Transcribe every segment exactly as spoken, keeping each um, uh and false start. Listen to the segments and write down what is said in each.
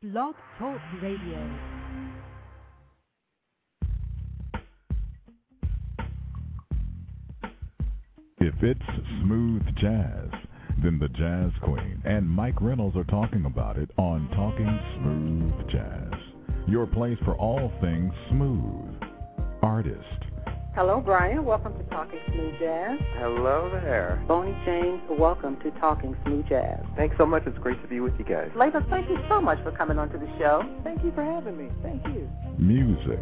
Blog Talk Radio. If it's smooth jazz, then the Jazz Queen and Mike Reynolds are talking about it on Talking Smooth Jazz. Your place for all things smooth. Artist. Hello, Brian. Welcome to Talking Smooth Jazz. Hello there. Bonnie James, welcome to Talking Smooth Jazz. Thanks so much. It's great to be with you guys. Layla, thank you so much for coming onto the show. Thank you for having me. Thank you. Music.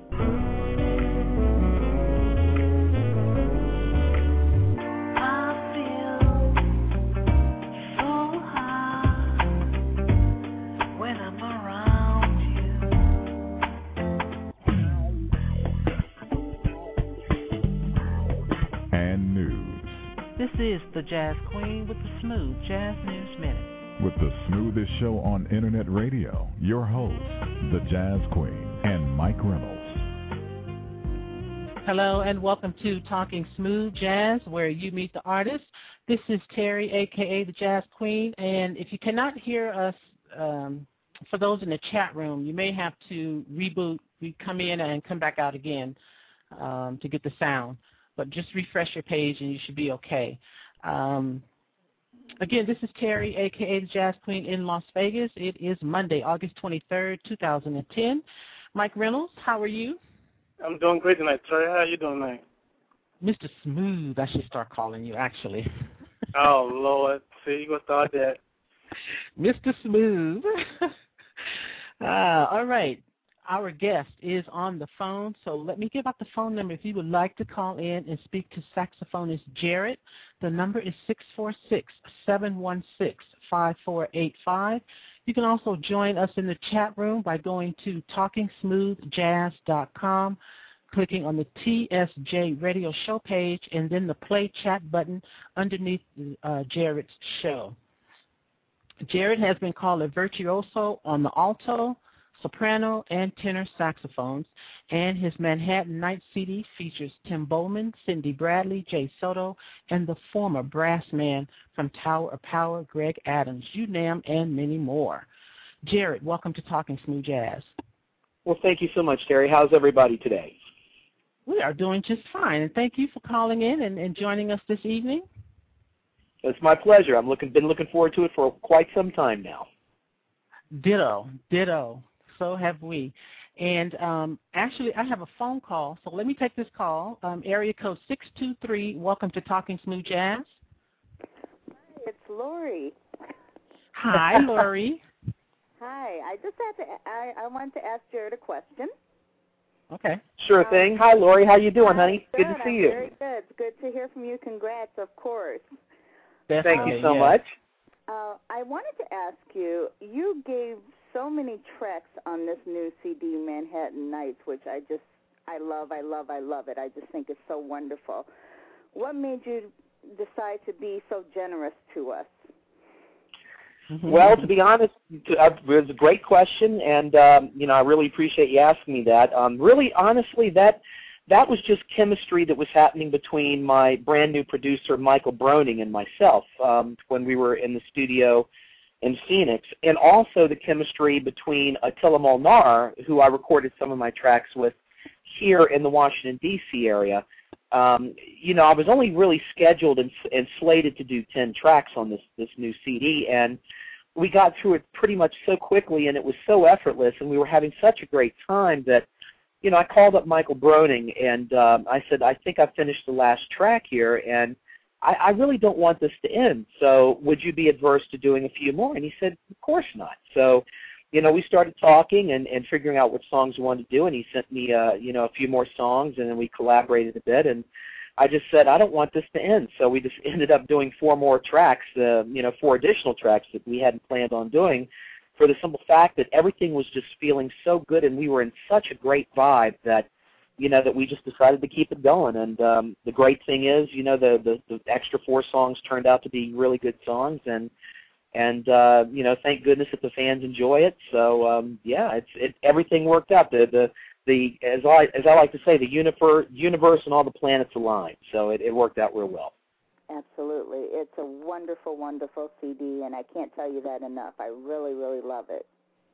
This is the Jazz Queen with the Smooth Jazz News Minute. With the smoothest show on internet radio, your host, the Jazz Queen, and Mike Reynolds. Hello and welcome to Talking Smooth Jazz, where you meet the artist. This is Terry, a k a the Jazz Queen, and if you cannot hear us, um, for those in the chat room, you may have to reboot, we come in and come back out again um, to get the sound. But just refresh your page and you should be okay. Um, again, this is Terry, a k a the Jazz Queen in Las Vegas. It is Monday, August twenty-third, two thousand ten. Mike Reynolds, how are you? I'm doing great tonight, Terry. How are you doing tonight? Mister Smooth, I should start calling you, actually. Oh, Lord. See, you're going to start that. Mister Smooth. uh, all right. Our guest is on the phone, so let me give out the phone number if you would like to call in and speak to saxophonist Jarrett. The number is six four six, seven one six, five four eight five. You can also join us in the chat room by going to talking smooth jazz dot com, clicking on the T S J radio show page, and then the play chat button underneath uh, Jarrett's show. Jarrett has been called a virtuoso on the alto, soprano, and tenor saxophones, and his Manhattan Night C D features Tim Bowman, Cindy Bradley, Jay Soto, and the former brass man from Tower of Power, Greg Adams, you name, and many more. Jarrett, welcome to Talking Smooth Jazz. Well, thank you so much, Terry. How's everybody today? We are doing just fine, and thank you for calling in and, and joining us this evening. It's my pleasure. I've looking, been looking forward to it for quite some time now. Ditto, ditto. So have we. And um, actually, I have a phone call, so let me take this call. Um, area code six two three, welcome to Talking Smooth Jazz. Hi, it's Lori. Hi, Lori. Hi, I just had to, I, I wanted to ask Jared a question. Okay. Sure um, thing. Hi, Lori. How you doing, honey? Good, good to see I'm you. Very good. It's good to hear from you. Congrats, of course. Definitely, Thank you so yeah. much. Uh, I wanted to ask you, you gave so many tracks on this new C D, Manhattan Nights, which I just, I love, I love, I love it. I just think it's so wonderful. What made you decide to be so generous to us? Mm-hmm. Well, to be honest, it was a great question, and um, you know, I really appreciate you asking me that. Um, really, honestly, that that was just chemistry that was happening between my brand new producer, Michael Broning, and myself um, when we were in the studio in Phoenix, and also the chemistry between Attila Molnar, who I recorded some of my tracks with here in the Washington, D C area. Um, you know, I was only really scheduled and, and slated to do ten tracks on this, this new C D, and we got through it pretty much so quickly, and it was so effortless, and we were having such a great time that, you know, I called up Michael Broning, and um, I said, I think I've finished the last track here, and I, I really don't want this to end, so would you be adverse to doing a few more? And he said, of course not. So, you know, we started talking and, and figuring out which songs we wanted to do, and he sent me, uh, you know, a few more songs, and then we collaborated a bit, and I just said, I don't want this to end. So we just ended up doing four more tracks, uh, you know, four additional tracks that we hadn't planned on doing, for the simple fact that everything was just feeling so good, and we were in such a great vibe that, you know, that we just decided to keep it going. And um, the great thing is, you know, the, the, the extra four songs turned out to be really good songs, and and uh, you know, thank goodness that the fans enjoy it. So um, yeah, it's it everything worked out. The the the as I as I like to say, the universe universe and all the planets aligned. So it, it worked out real well. Absolutely. It's a wonderful, wonderful C D, and I can't tell you that enough. I really, really love it.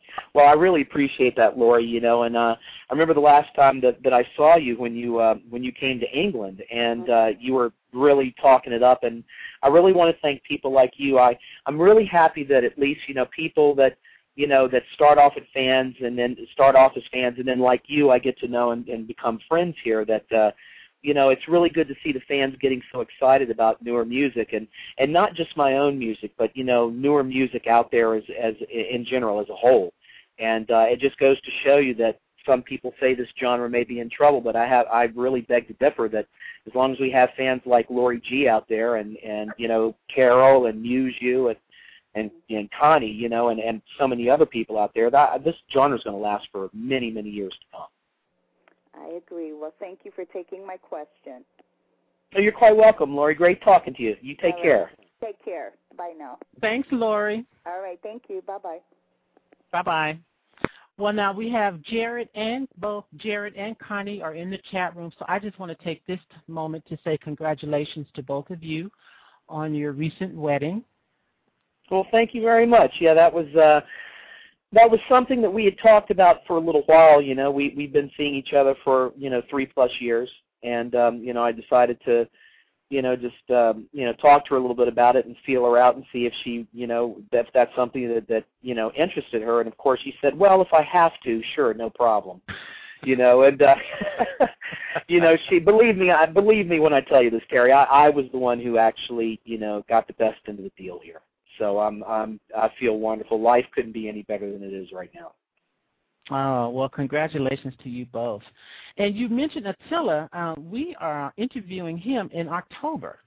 Well, I really appreciate that, Lori. You know, and uh, I remember the last time that, that I saw you when you uh, when you came to England, and uh, you were really talking it up. And I really want to thank people like you. I I'm really happy that at least you know people that you know that start off as fans and then start off as fans, and then like you, I get to know and, and become friends here. That uh, you know, it's really good to see the fans getting so excited about newer music, and, and not just my own music, but, you know, newer music out there as, as in general as a whole. And uh, it just goes to show you that some people say this genre may be in trouble, but I have I really beg to differ that as long as we have fans like Lori G out there and, and you know, Carol and Muse U and, and, and Connie, you know, and, and so many other people out there, that this genre is going to last for many, many years to come. I agree. Well, thank you for taking my question. Oh, you're quite welcome, Lori. Great talking to you. You take All care. Right. Take care. Bye now. Thanks, Lori. All right. Thank you. Bye-bye. Bye-bye. Well, now we have Jared and both Jared and Connie are in the chat room, so I just want to take this moment to say congratulations to both of you on your recent wedding. Well, thank you very much. Yeah, that was uh, that was something that we had talked about for a little while. You know, we we've been seeing each other for you know three plus years, and um, you know, I decided to, you know, just um, you know talk to her a little bit about it and feel her out and see if she, you know, if that's something that that you know interested her. And of course, she said, "Well, if I have to, sure, no problem." You know, and uh, you know, she believe me. I believe me when I tell you this, Terry. I, I was the one who actually, you know, got the best end of the deal here. So I'm, I'm, I feel wonderful. Life couldn't be any better than it is right now. Oh, well, congratulations to you both. And you mentioned Attila. Uh, we are interviewing him in October.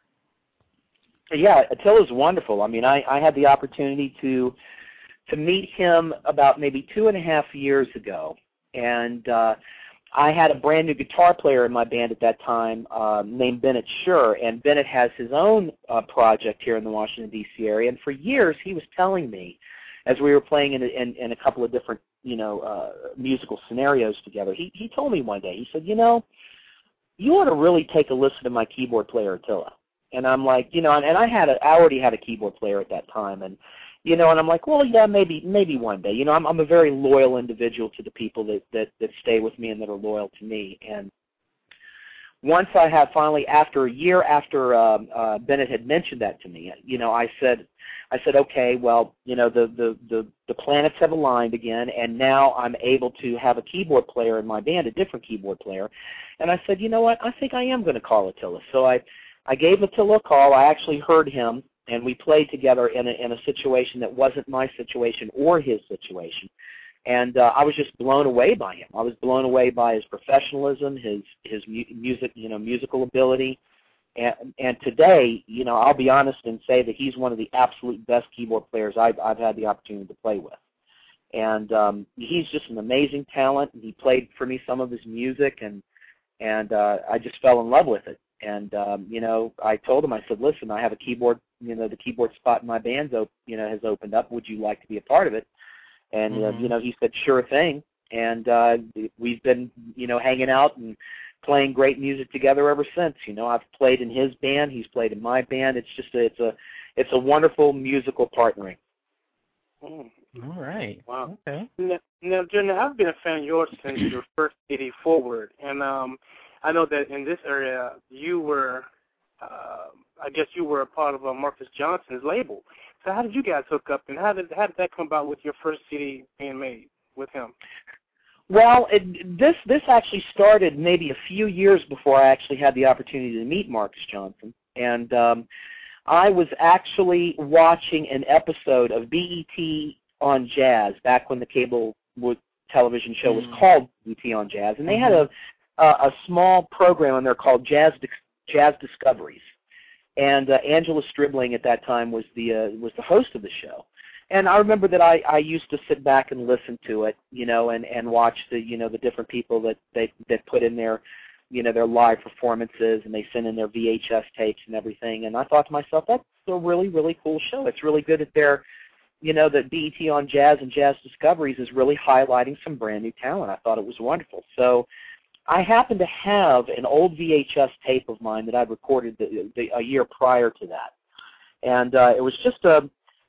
Yeah, Attila's wonderful. I mean, I, I had the opportunity to to meet him about maybe two and a half years ago, and uh, I had a brand new guitar player in my band at that time uh, named Bennett Schur, and Bennett has his own uh, project here in the Washington, D C area. And for years, he was telling me, as we were playing in a, in, in a couple of different, you know, uh, musical scenarios together, he, he told me one day, he said, you know, you ought to really take a listen to my keyboard player, Attila. And I'm like, you know, and, and I had a, I already had a keyboard player at that time, and you know, and I'm like, well, yeah, maybe, maybe one day. You know, I'm, I'm a very loyal individual to the people that, that, that stay with me and that are loyal to me. And once I have finally, after a year after um, uh, Bennett had mentioned that to me, you know, I said, I said, okay, well, you know, the, the, the, the planets have aligned again, and now I'm able to have a keyboard player in my band, a different keyboard player. And I said, you know what, I think I am going to call Attila. So I, I gave Attila a call. I actually heard him. And we played together in a, in a situation that wasn't my situation or his situation. And uh, I was just blown away by him. I was blown away by his professionalism, his his mu music, you know, musical ability. And, and today, you know, I'll be honest and say that he's one of the absolute best keyboard players I've, I've had the opportunity to play with. And um, he's just an amazing talent. He played for me some of his music, and and uh, I just fell in love with it. And, um, you know, I told him, I said, listen, I have a keyboard, you know, the keyboard spot in my band, op you know, has opened up. Would you like to be a part of it? And, mm-hmm. uh, you know, he said, sure thing. And uh, we've been, you know, hanging out and playing great music together ever since. You know, I've played in his band. He's played in my band. It's just a, it's a, it's a wonderful musical partnering. Mm. All right. Wow. Okay. Now, now, Jenna, I've been a fan of yours since your first C D Forward. And, um, I know that in this area you were, uh, I guess you were a part of uh, Marcus Johnson's label. So how did you guys hook up, and how did how did that come about with your first C D being made with him? Well, it, this this actually started maybe a few years before I actually had the opportunity to meet Marcus Johnson, and um, I was actually watching an episode of B E T on Jazz back when the cable television show was mm. called B E T on Jazz, and they mm-hmm. had a Uh, a small program on there called Jazz Jazz Discoveries, and uh, Angela Stribling at that time was the uh, was the host of the show. And I remember that I, I used to sit back and listen to it, you know, and, and watch the you know the different people that they that put in their you know their live performances, and they send in their V H S tapes and everything. And I thought to myself, that's a really really cool show. It's really good that they're you know that B E T on Jazz and Jazz Discoveries is really highlighting some brand new talent. I thought it was wonderful. So I happen to have an old V H S tape of mine that I'd recorded the, the, a year prior to that, and uh, it was just a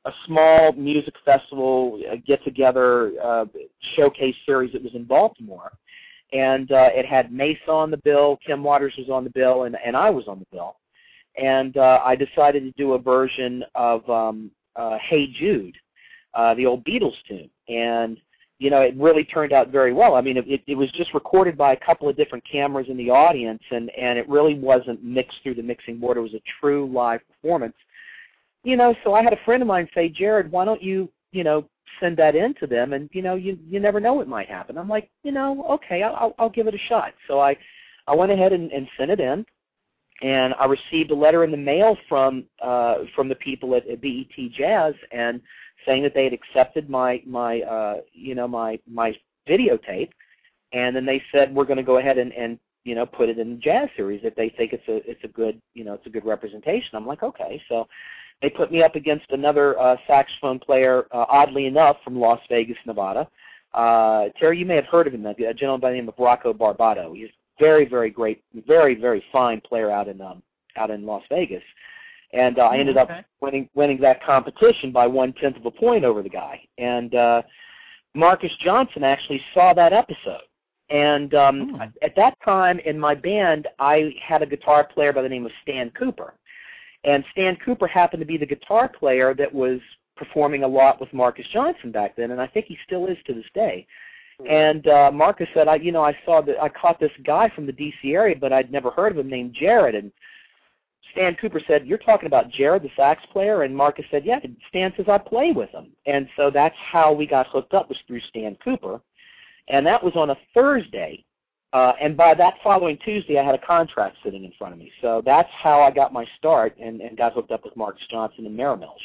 a small music festival uh, get-together uh, showcase series that was in Baltimore. And uh, it had Mesa on the bill, Kim Waters was on the bill, and, and I was on the bill. And uh, I decided to do a version of um, uh, Hey Jude, uh, the old Beatles tune. And, you know, it really turned out very well. I mean, it, it was just recorded by a couple of different cameras in the audience, and, and it really wasn't mixed through the mixing board. It was a true live performance. You know, so I had a friend of mine say, Jared, why don't you, you know, send that in to them, and, you know, you you never know what might happen. I'm like, you know, okay, I'll, I'll give it a shot. So I, I went ahead and, and sent it in, and I received a letter in the mail from uh, from the people at, at B E T Jazz, and saying that they had accepted my my uh, you know my my videotape, and then they said we're going to go ahead and, and you know put it in the Jazz series if they think it's a it's a good you know it's a good representation. I'm like, okay, so. They put me up against another uh, saxophone player, uh, oddly enough, from Las Vegas, Nevada. Uh, Terry, you may have heard of him, a gentleman by the name of Rocco Barbato. He's a very, very great, very, very fine player out in um, out in Las Vegas. And uh, I ended okay. up winning winning that competition by one-tenth of a point over the guy. And uh, Marcus Johnson actually saw that episode. And um, mm. at that time in my band, I had a guitar player by the name of Stan Cooper. And Stan Cooper happened to be the guitar player that was performing a lot with Marcus Johnson back then, and I think he still is to this day. And uh, Marcus said, "I, you know, I saw that I caught this guy from the D C area, but I'd never heard of him named Jared." And Stan Cooper said, "You're talking about Jared, the sax player?" And Marcus said, "Yeah." Stan says, "I play with him." And so that's how we got hooked up, was through Stan Cooper, and that was on a Thursday. Uh, and by that following Tuesday, I had a contract sitting in front of me. So that's how I got my start and, and got hooked up with Marcus Johnson and Merrill.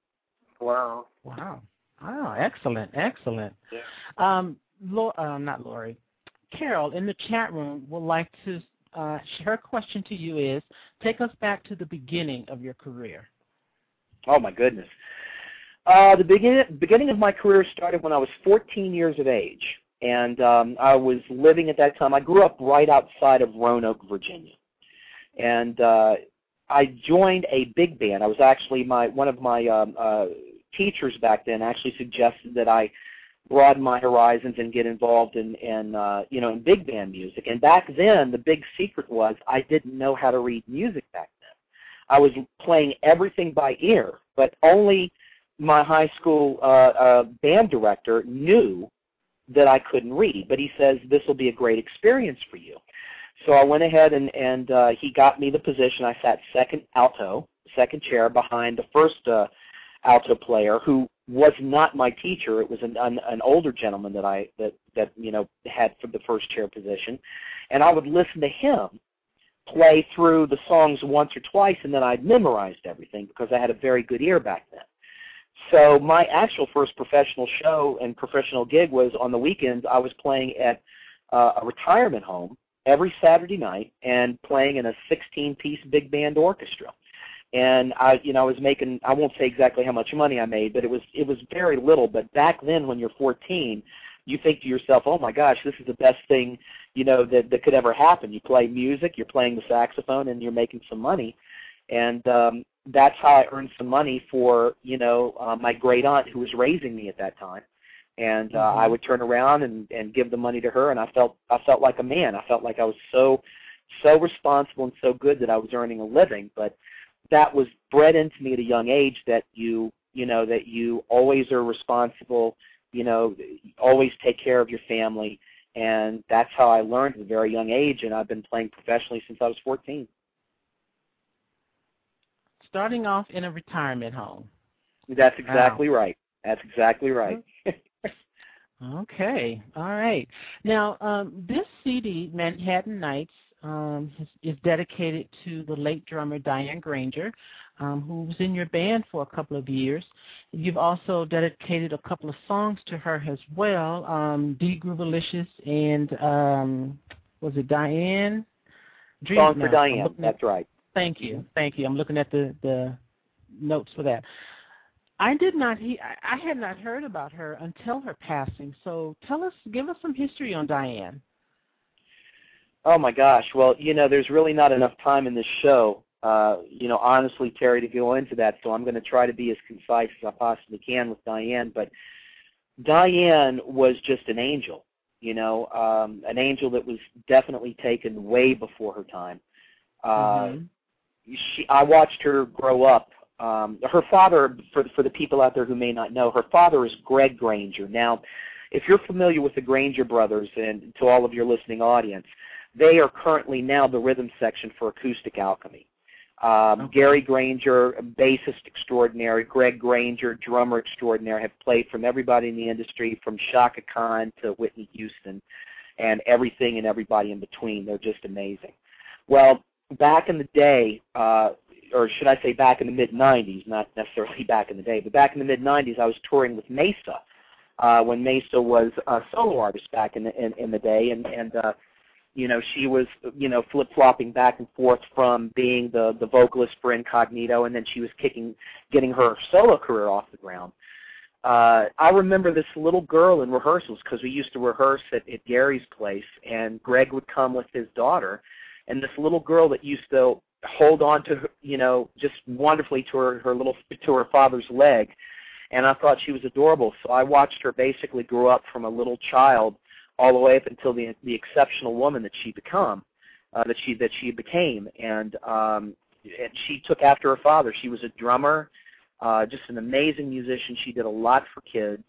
Wow. Wow. Wow, excellent, excellent. Yeah. Um, Lo- uh, not Lori. Carol in the chat room would like to, uh, her question to you is, take us back to the beginning of your career. Oh, my goodness. Uh, the beginning, beginning of my career started when I was fourteen years of age. And um, I was living at that time. I grew up right outside of Roanoke, Virginia, and uh, I joined a big band. I was actually my one of my um, uh, teachers back then actually suggested that I broaden my horizons and get involved in, in uh, you know in big band music. And back then, the big secret was I didn't know how to read music back then. I was playing everything by ear, but only my high school uh, uh, band director knew that I couldn't read, but he says, this will be a great experience for you. So I went ahead and, and uh, he got me the position. I sat second alto, second chair behind the first uh, alto player, who was not my teacher. It was an, an, an older gentleman that I that, that you know had for the first chair position, and I would listen to him play through the songs once or twice, and then I'd memorized everything because I had a very good ear back then. So my actual first professional show and professional gig was on the weekends. I was playing at uh, a retirement home every Saturday night and playing in a sixteen-piece big band orchestra. And I, you know, I was making, I won't say exactly how much money I made, but it was it was very little. But back then, when you're fourteen, you think to yourself, oh my gosh, this is the best thing, you know, that, that could ever happen. You play music, you're playing the saxophone, and you're making some money. And um, that's how I earned some money for, you know, uh, my great aunt who was raising me at that time. And uh, mm-hmm. I would turn around and, and give the money to her, and I felt I felt like a man. I felt like I was so so responsible and so good that I was earning a living. But that was bred into me at a young age, that you you know that you always are responsible, you know, always take care of your family, and that's how I learned at a very young age. And I've been playing professionally since I was fourteen. Starting off in a retirement home. That's exactly wow. right. That's exactly right. Okay. All right. Now, um, this C D, Manhattan Nights, um, is, is dedicated to the late drummer Diane Granger, um, who was in your band for a couple of years. You've also dedicated a couple of songs to her as well, um, D Groovalicious and, um, was it Diane? Dream Song for no, Diane. That's at, right. Thank you. Thank you. I'm looking at the, the notes for that. I did not he I had not heard about her until her passing. So tell us, give us some history on Diane. Oh my gosh. Well, you know, there's really not enough time in this show uh, you know, honestly, Terry, to go into that. So I'm going to try to be as concise as I possibly can with Diane. But Diane was just an angel, you know, um, an angel that was definitely taken way before her time. Uh, mm-hmm. she, I watched her grow up. Um, her father, for, for the people out there who may not know, her father is Greg Granger. Now, if you're familiar with the Granger brothers, and to all of your listening audience, they are currently now the rhythm section for Acoustic Alchemy. Um, okay. Gary Granger, bassist extraordinary, Greg Granger, drummer extraordinary, have played from everybody in the industry, from Chaka Khan to Whitney Houston, and everything and everybody in between. They're just amazing. Well, back in the day, uh, or should I say back in the mid nineties, not necessarily back in the day, but back in the mid nineties, I was touring with Mesa, uh, when Mesa was a solo artist back in the, in, in the day, and, and uh, you know, she was, you know, flip-flopping back and forth from being the, the vocalist for Incognito, and then she was kicking, getting her solo career off the ground. Uh, I remember this little girl in rehearsals, because we used to rehearse at, at Gary's place, and Greg would come with his daughter, and this little girl that used to hold on to her, you know, just wonderfully to her, her little, to her father's leg, and I thought she was adorable. So I watched her basically grow up from a little child all the way up until the the exceptional woman that she become, uh, that she that she became, and um, and she took after her father. She was a drummer, uh, just an amazing musician. She did a lot for kids,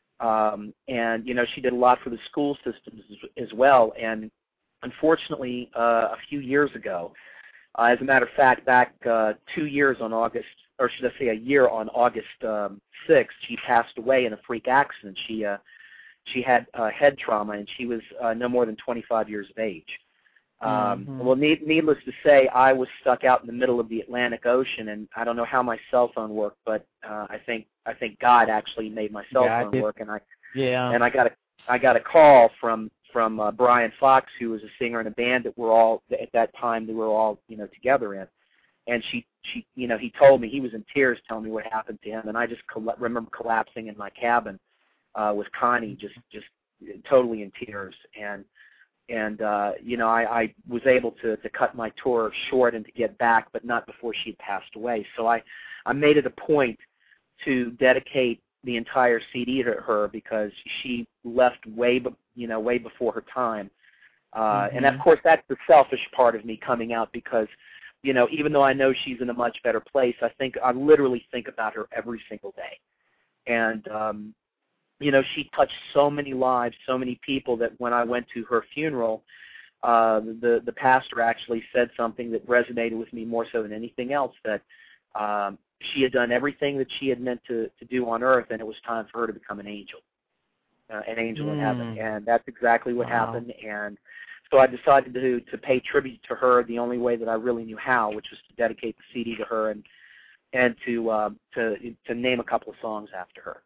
um, and you know, she did a lot for the school systems as, as well. And unfortunately, uh, a few years ago, uh, as a matter of fact, back uh, two years on August, or should I say a year on August um, sixth, she passed away in a freak accident. She uh, She had uh, head trauma, and she was uh, no more than twenty-five years of age. Um, mm-hmm. Well, need, needless to say, I was stuck out in the middle of the Atlantic Ocean, and I don't know how my cell phone worked, but uh, I think I think God actually made my cell yeah, phone work, and I yeah, and I got a I got a call from from uh, Brian Fox, who was a singer in a band that we're all at that time they were all you know together in, and she she you know he told me, he was in tears telling me what happened to him, and I just coll- remember collapsing in my cabin. Uh, with Connie, just just totally in tears, and and uh, you know I, I was able to, to cut my tour short and to get back, but not before she had passed away. So I, I made it a point to dedicate the entire C D to her, because she left way you know way before her time, uh, mm-hmm. and of course that's the selfish part of me coming out, because you know even though I know she's in a much better place, I think I literally think about her every single day, and um, you know, she touched so many lives, so many people, that when I went to her funeral, uh, the the pastor actually said something that resonated with me more so than anything else, that um, she had done everything that she had meant to, to do on earth, and it was time for her to become an angel, uh, an angel mm. in heaven. And that's exactly what wow. happened. And so I decided to to pay tribute to her the only way that I really knew how, which was to dedicate the C D to her, and and to uh, to to name a couple of songs after her.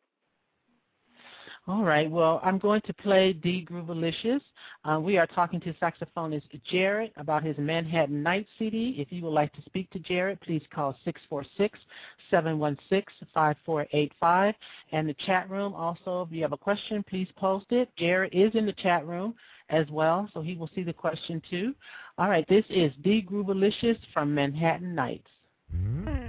All right. Well, I'm going to play D Groovalicious. Uh, we are talking to saxophonist Jared about his Manhattan Nights C D. If you would like to speak to Jared, please call six four six, seven one six, five four eight five. And the chat room also, if you have a question, please post it. Jared is in the chat room as well, so he will see the question too. All right. This is D Groovalicious from Manhattan Nights. Mm-hmm.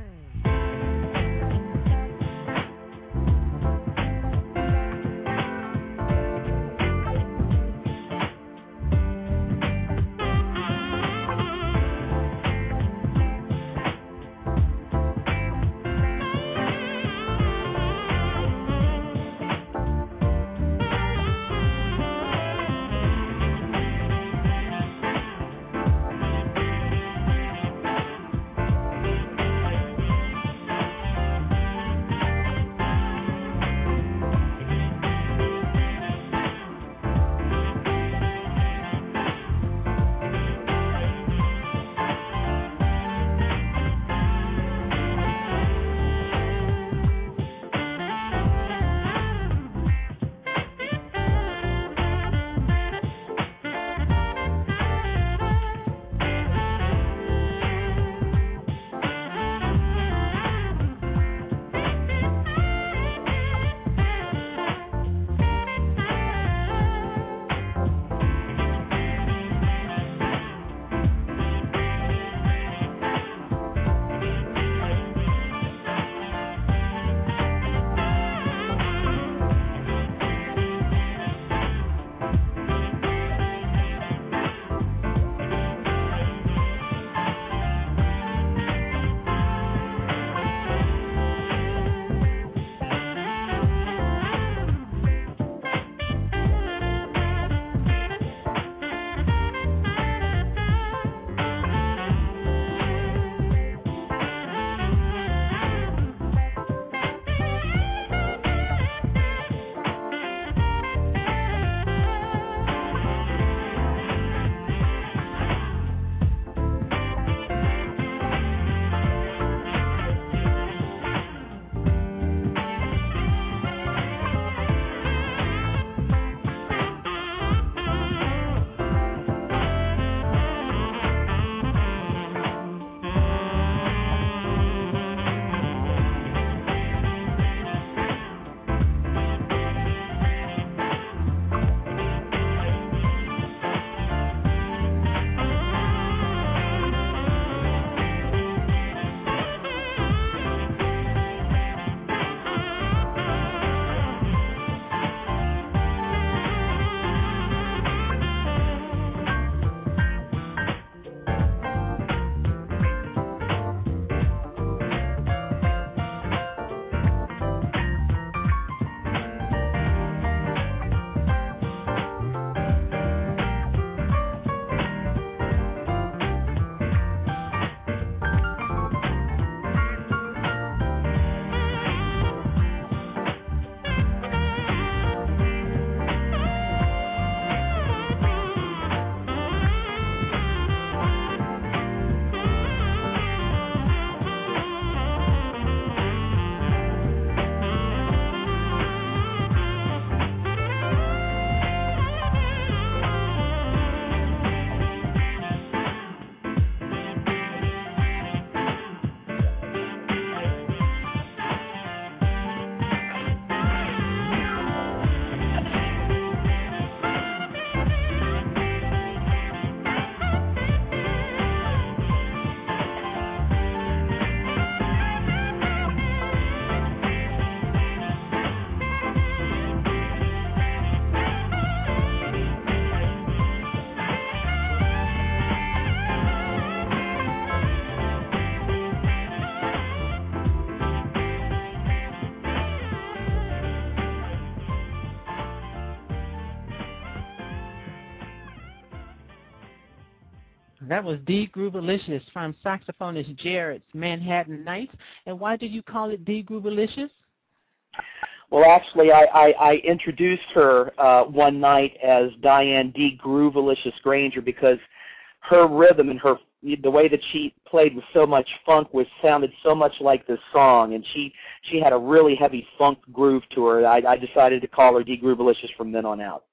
That was D Groovalicious from saxophonist Jarrett's Manhattan Nights. And why did you call it D Groovalicious? Well, actually, I, I, I introduced her uh, one night as Diane D Groovalicious Granger because her rhythm and her the way that she played with so much funk was sounded so much like this song, and she she had a really heavy funk groove to her. I, I decided to call her D Groovalicious from then on out.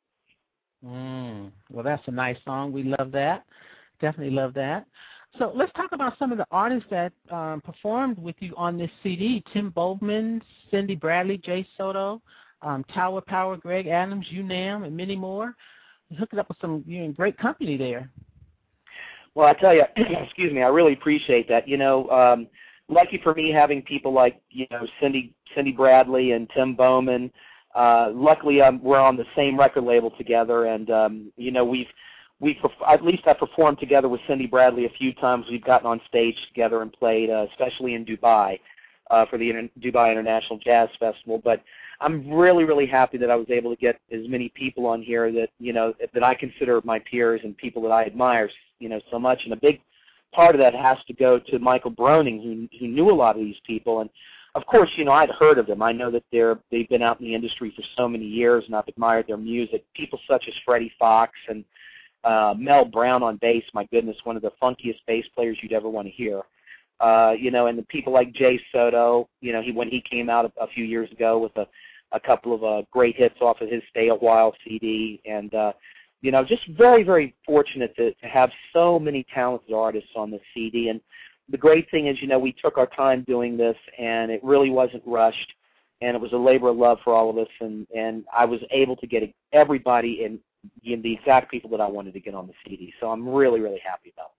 Mm, well, that's a nice song. We love that. Definitely love that. So let's talk about some of the artists that um, performed with you on this C D. Tim Bowman, Cindy Bradley, Jay Soto, um, Tower Power, Greg Adams, UNAM, and many more. You hooked it up with some you know, great company there. Well, I tell you, excuse me, I really appreciate that. You know, um, lucky for me having people like, you know, Cindy Cindy Bradley and Tim Bowman. Uh, luckily, um, we're on the same record label together, and, um, you know, we've, we've, at least I performed together with Cindy Bradley a few times. We've gotten on stage together and played, uh, especially in Dubai uh, for the Inter- Dubai International Jazz Festival. But I'm really, really happy that I was able to get as many people on here that, you know, that I consider my peers and people that I admire, you know, so much. And a big part of that has to go to Michael Broning, who, who knew a lot of these people. And, of course, you know, I'd heard of them. I know that they're, they've been out in the industry for so many years, and I've admired their music. People such as Freddie Fox and uh, Mel Brown on bass, my goodness, one of the funkiest bass players you'd ever want to hear. Uh, you know, and the people like Jay Soto, you know, he when he came out a, a few years ago with a, a couple of uh, great hits off of his Stay a While C D. And, uh, you know, just very, very fortunate to, to have so many talented artists on this C D. And the great thing is, you know, we took our time doing this, and it really wasn't rushed, and it was a labor of love for all of us, and, and I was able to get everybody in, in the exact people that I wanted to get on the C D. So I'm really, really happy about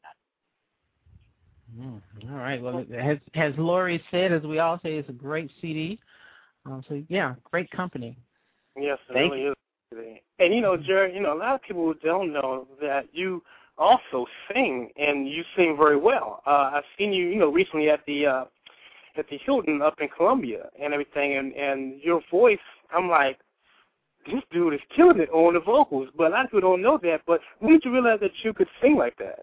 that. Mm, all right. Well, as, as Lori said, as we all say, it's a great C D. Um, so, yeah, great company. Yes, it Thank really you. is. And, you know, Jared, you know, a lot of people don't know that you also sing, and you sing very well. Uh, I've seen you, you know, recently at the uh, at the Hilton up in Columbia and everything, and, and your voice, I'm like, this dude is killing it on the vocals. But a lot of people don't know that. But when did you realize that you could sing like that?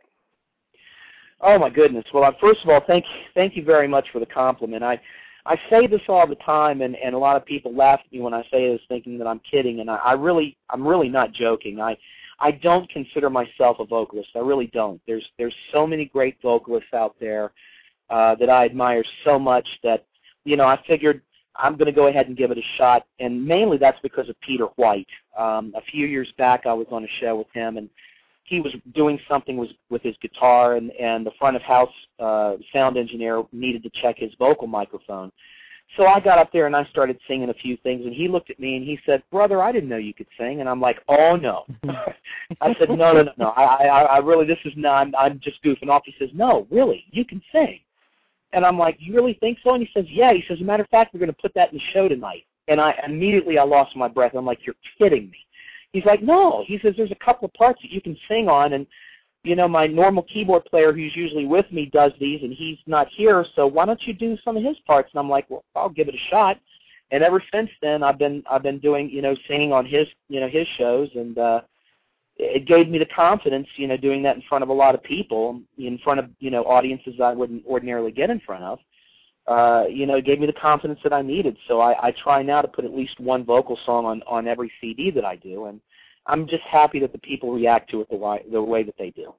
Oh, my goodness. Well, first of all, thank thank you very much for the compliment. I I say this all the time, and, and a lot of people laugh at me when I say this, thinking that I'm kidding, and I, I really, I'm really not joking. I I don't consider myself a vocalist. I really don't. There's there's so many great vocalists out there uh, that I admire so much that, you know, I figured I'm going to go ahead and give it a shot, and mainly that's because of Peter White. Um, a few years back, I was on a show with him, and he was doing something with, with his guitar, and, and the front of house uh, sound engineer needed to check his vocal microphone. So I got up there and I started singing a few things, and he looked at me and he said, "Brother, I didn't know you could sing." And I'm like, "Oh no." I said, "No, no, no, no. I, I, I really, this is not. I'm, I'm just goofing off." He says, "No, really, you can sing." And I'm like, "You really think so?" And he says, "Yeah." He says, "As a matter of fact, we're going to put that in the show tonight." And I immediately I lost my breath. I'm like, "You're kidding me." He's like, "No." He says, "There's a couple of parts that you can sing on, and you know, my normal keyboard player who's usually with me does these, and he's not here, so why don't you do some of his parts?" And I'm like, "Well, I'll give it a shot." And ever since then, I've been I've been doing, you know, singing on his, you know, his shows, and uh, it gave me the confidence, you know, doing that in front of a lot of people, in front of, you know, audiences I wouldn't ordinarily get in front of. Uh, you know, it gave me the confidence that I needed. So I, I try now to put at least one vocal song on, on every C D that I do, and I'm just happy that the people react to it the way, the way that they do.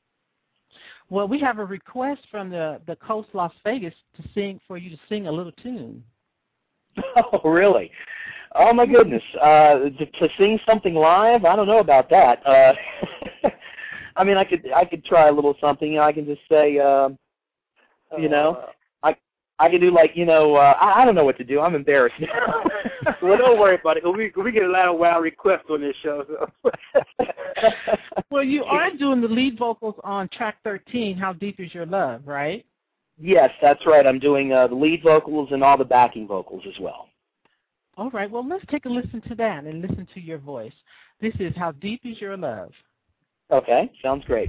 Well, we have a request from the, the Coast Las Vegas to sing for you to sing a little tune. Oh, really? Oh, my goodness. Uh, to, to sing something live? I don't know about that. Uh, I mean, I could I could try a little something. You know, I can just say, uh, you know, I I can do like, you know, uh, I, I don't know what to do. I'm embarrassed now. Well, don't worry about it. We we get a lot of wild requests on this show. So. Well, you are doing the lead vocals on track thirteen, How Deep Is Your Love, right? Yes, that's right. I'm doing uh, the lead vocals and all the backing vocals as well. All right. Well, let's take a listen to that and listen to your voice. This is How Deep Is Your Love. Okay, sounds great.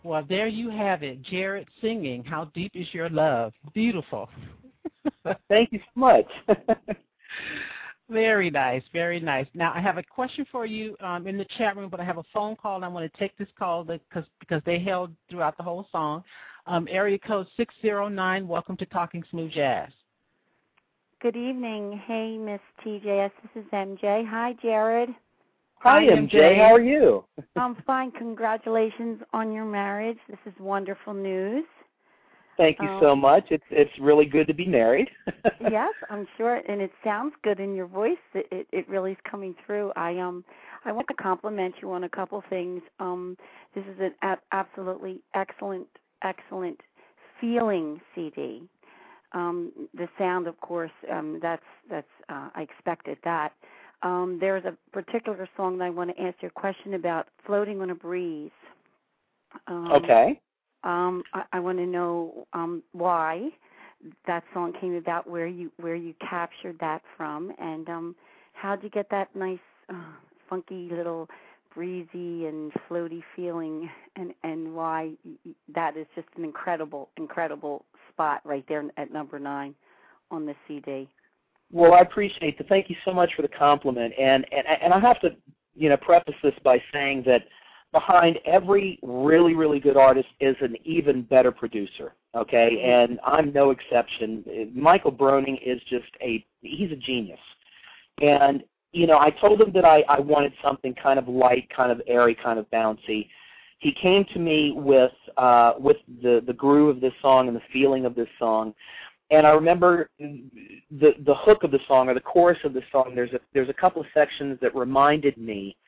Well, there you have it. Jared singing, How Deep Is Your Love? Beautiful. Thank you so much. Very nice, very nice. Now, I have a question for you um, in the chat room, but I have a phone call, and I want to take this call because because they held throughout the whole song. Um, area code six zero nine, welcome to Talking Smooth Jazz. Good evening. Hey, Miss T J S, this is M J. Hi, Jared. Hi, M J. How are you? I'm fine. Congratulations on your marriage. This is wonderful news. Thank you um, so much. It's it's really good to be married. Yes, I'm sure, and it sounds good in your voice. It, it it really is coming through. I um I want to compliment you on a couple things. Um, this is an a- absolutely excellent excellent feeling C D. Um, the sound, of course, um, that's that's uh, I expected that. Um, there's a particular song that I want to ask you a question about, Floating on a Breeze. Um, okay. Um, I, I want to know um, why that song came about, where you where you captured that from, and um, how did you get that nice, uh, funky little breezy and floaty feeling, and, and why that is just an incredible, incredible spot right there at number nine on the C D. Well, I appreciate that. Thank you so much for the compliment, and and and I have to, you know, preface this by saying that behind every really, really good artist is an even better producer, okay? And I'm no exception. Michael Broning is just a, he's a genius. And, you know, I told him that I, I wanted something kind of light, kind of airy, kind of bouncy. He came to me with uh, with the, the groove of this song and the feeling of this song. And I remember the the hook of the song, or the chorus of the song, there's a, there's a couple of sections that reminded me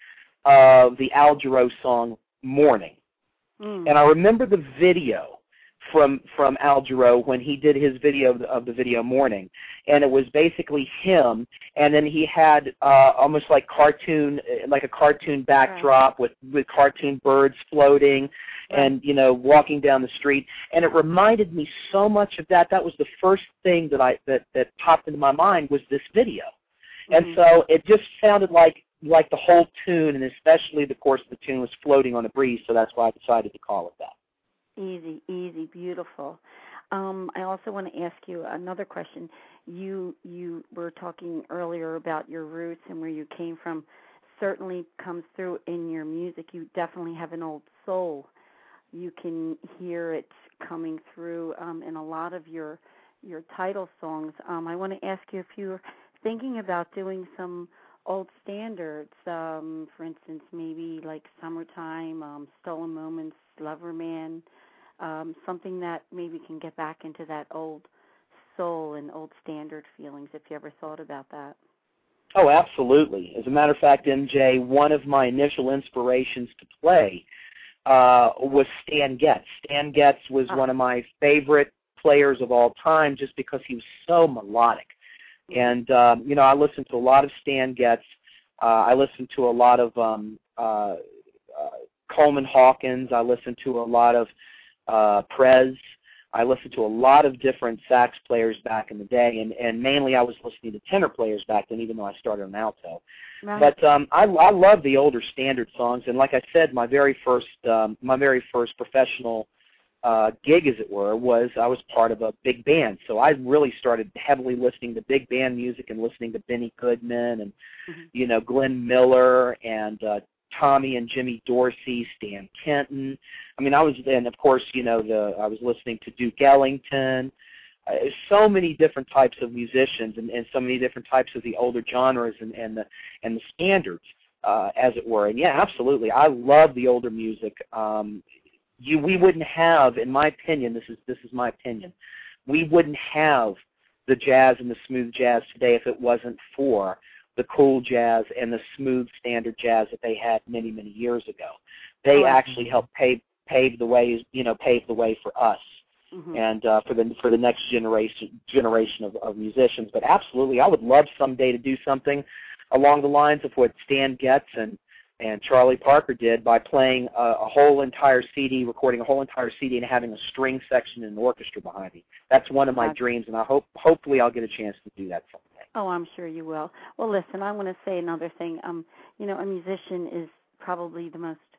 of the Al Jarreau song Morning. Mm. And I remember the video from from Al Jarreau when he did his video of the, of the video Morning, and it was basically him, and then he had uh, almost like cartoon, like a cartoon backdrop right. with, with cartoon birds floating right. and, you know, walking down the street, and it reminded me so much of that. That was the first thing that I that, that popped into my mind was this video. Mm-hmm. And so it just sounded like like the whole tune, and especially the course of the tune, was floating on a breeze, so that's why I decided to call it that. Easy, easy, beautiful. Um, I also want to ask you another question. You you were talking earlier about your roots and where you came from. Certainly comes through in your music. You definitely have an old soul. You can hear it coming through um, in a lot of your your title songs. Um, I want to ask you if you're thinking about doing some old standards, um, for instance, maybe like Summertime, um, Stolen Moments, Lover Man, um, something that maybe can get back into that old soul and old standard feelings, if you ever thought about that. Oh, absolutely. As a matter of fact, M J, one of my initial inspirations to play uh, was Stan Getz. Stan Getz was oh. one of my favorite players of all time just because he was so melodic. And, um, you know, I listened to a lot of Stan Getz. Uh, I listened to a lot of um, uh, uh, Coleman Hawkins. I listened to a lot of uh, Prez. I listened to a lot of different sax players back in the day, and, and mainly I was listening to tenor players back then, even though I started on alto. Right. But um, I, I love the older standard songs, and like I said, my very first um, my very first professional Uh, gig, as it were, was I was part of a big band. So I really started heavily listening to big band music and listening to Benny Goodman and, mm-hmm. you know, Glenn Miller and uh, Tommy and Jimmy Dorsey, Stan Kenton. I mean, I was, and of course, you know, the I was listening to Duke Ellington. Uh, so many different types of musicians and, and so many different types of the older genres and, and the and the standards, uh, as it were. And yeah, absolutely, I love the older music. Um, You, we wouldn't have, in my opinion, this is this is my opinion, we wouldn't have the jazz and the smooth jazz today if it wasn't for the cool jazz and the smooth standard jazz that they had many, many years ago. They oh, actually helped pave pave the way, you know, pave the way for us mm-hmm. and uh, for the for the next generation generation of, of musicians. But absolutely, I would love someday to do something along the lines of what Stan Getz and and Charlie Parker did by playing a, a whole entire C D, recording a whole entire C D, and having a string section and an orchestra behind me. That's one of my okay. dreams, and I hope hopefully I'll get a chance to do that someday. Oh, I'm sure you will. Well, listen, I want to say another thing. Um, you know, a musician is probably the most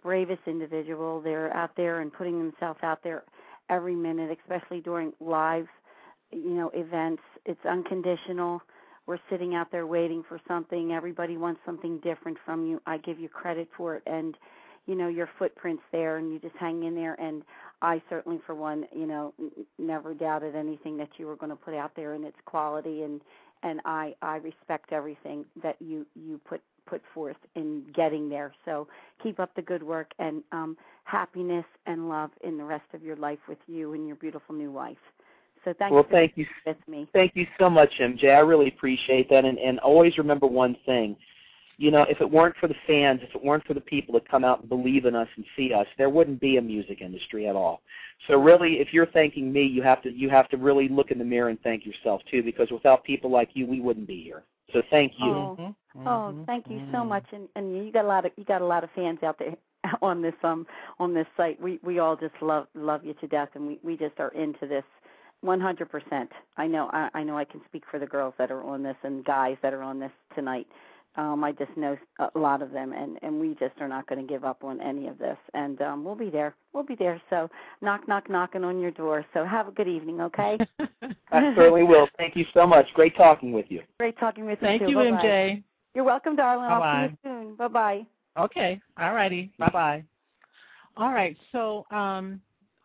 bravest individual. They're out there and putting themselves out there every minute, especially during live, you know, events. It's unconditional. We're sitting out there waiting for something. Everybody wants something different from you. I give you credit for it, and you know, your footprint's there, and you just hang in there. And I certainly, for one, you know, n- never doubted anything that you were going to put out there and its quality, and and I, I respect everything that you, you put, put forth in getting there. So keep up the good work, and um, happiness and love in the rest of your life with you and your beautiful new wife. So thank well, you for thank you. with me. Thank you so much, M J. I really appreciate that, and, and always remember one thing. You know, if it weren't for the fans, if it weren't for the people that come out and believe in us and see us, there wouldn't be a music industry at all. So really, if you're thanking me, you have to you have to really look in the mirror and thank yourself too, because without people like you, we wouldn't be here. So thank you. Oh, mm-hmm. oh thank you so much, and, and you got a lot of you got a lot of fans out there on this um on this site. We we all just love love you to death, and we, we just are into this one hundred percent. I know I, I know I can speak for the girls that are on this and guys that are on this tonight. Um, I just know a lot of them, and, and we just are not going to give up on any of this. And um, we'll be there. We'll be there. So knock, knock, knocking on your door. So have a good evening, okay? I certainly will. Thank you so much. Great talking with you. Great talking with Thank you, too. Thank you, Bye-bye. M J. You're welcome, darling. Bye-bye. I'll see you soon. Bye-bye. Okay. All righty. Bye-bye. All right. So um,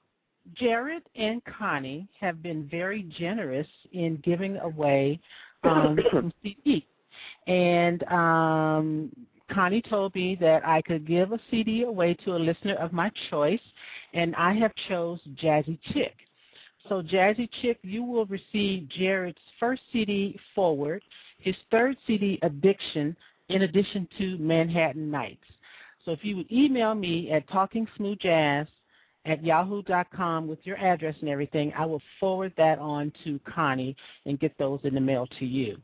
Jared and Connie have been very generous in giving away um, some C Ds. And um, Connie told me that I could give a C D away to a listener of my choice, and I have chose Jazzy Chick. So Jazzy Chick, you will receive Jared's first C D, Forward, his third C D, Addiction, in addition to Manhattan Nights. So if you would email me at talkingsmoothjazz at yahoo dot com with your address and everything, I will forward that on to Connie and get those in the mail to you.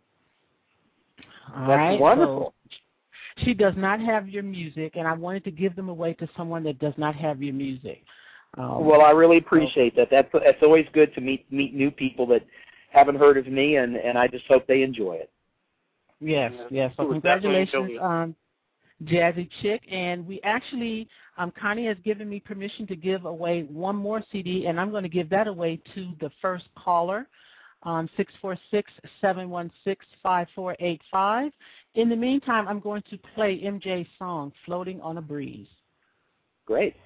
All That's right, wonderful. So she does not have your music, and I wanted to give them away to someone that does not have your music. Um, well, I really appreciate that. That's that's always good to meet meet new people that haven't heard of me, and, and I just hope they enjoy it. Yes, yes. So congratulations, um, Jazzy Chick. And we actually, um, Connie has given me permission to give away one more C D, and I'm going to give that away to the first caller. Um, six four six, seven one six, five four eight five. In the meantime, I'm going to play M J's song, Floating on a Breeze. Great.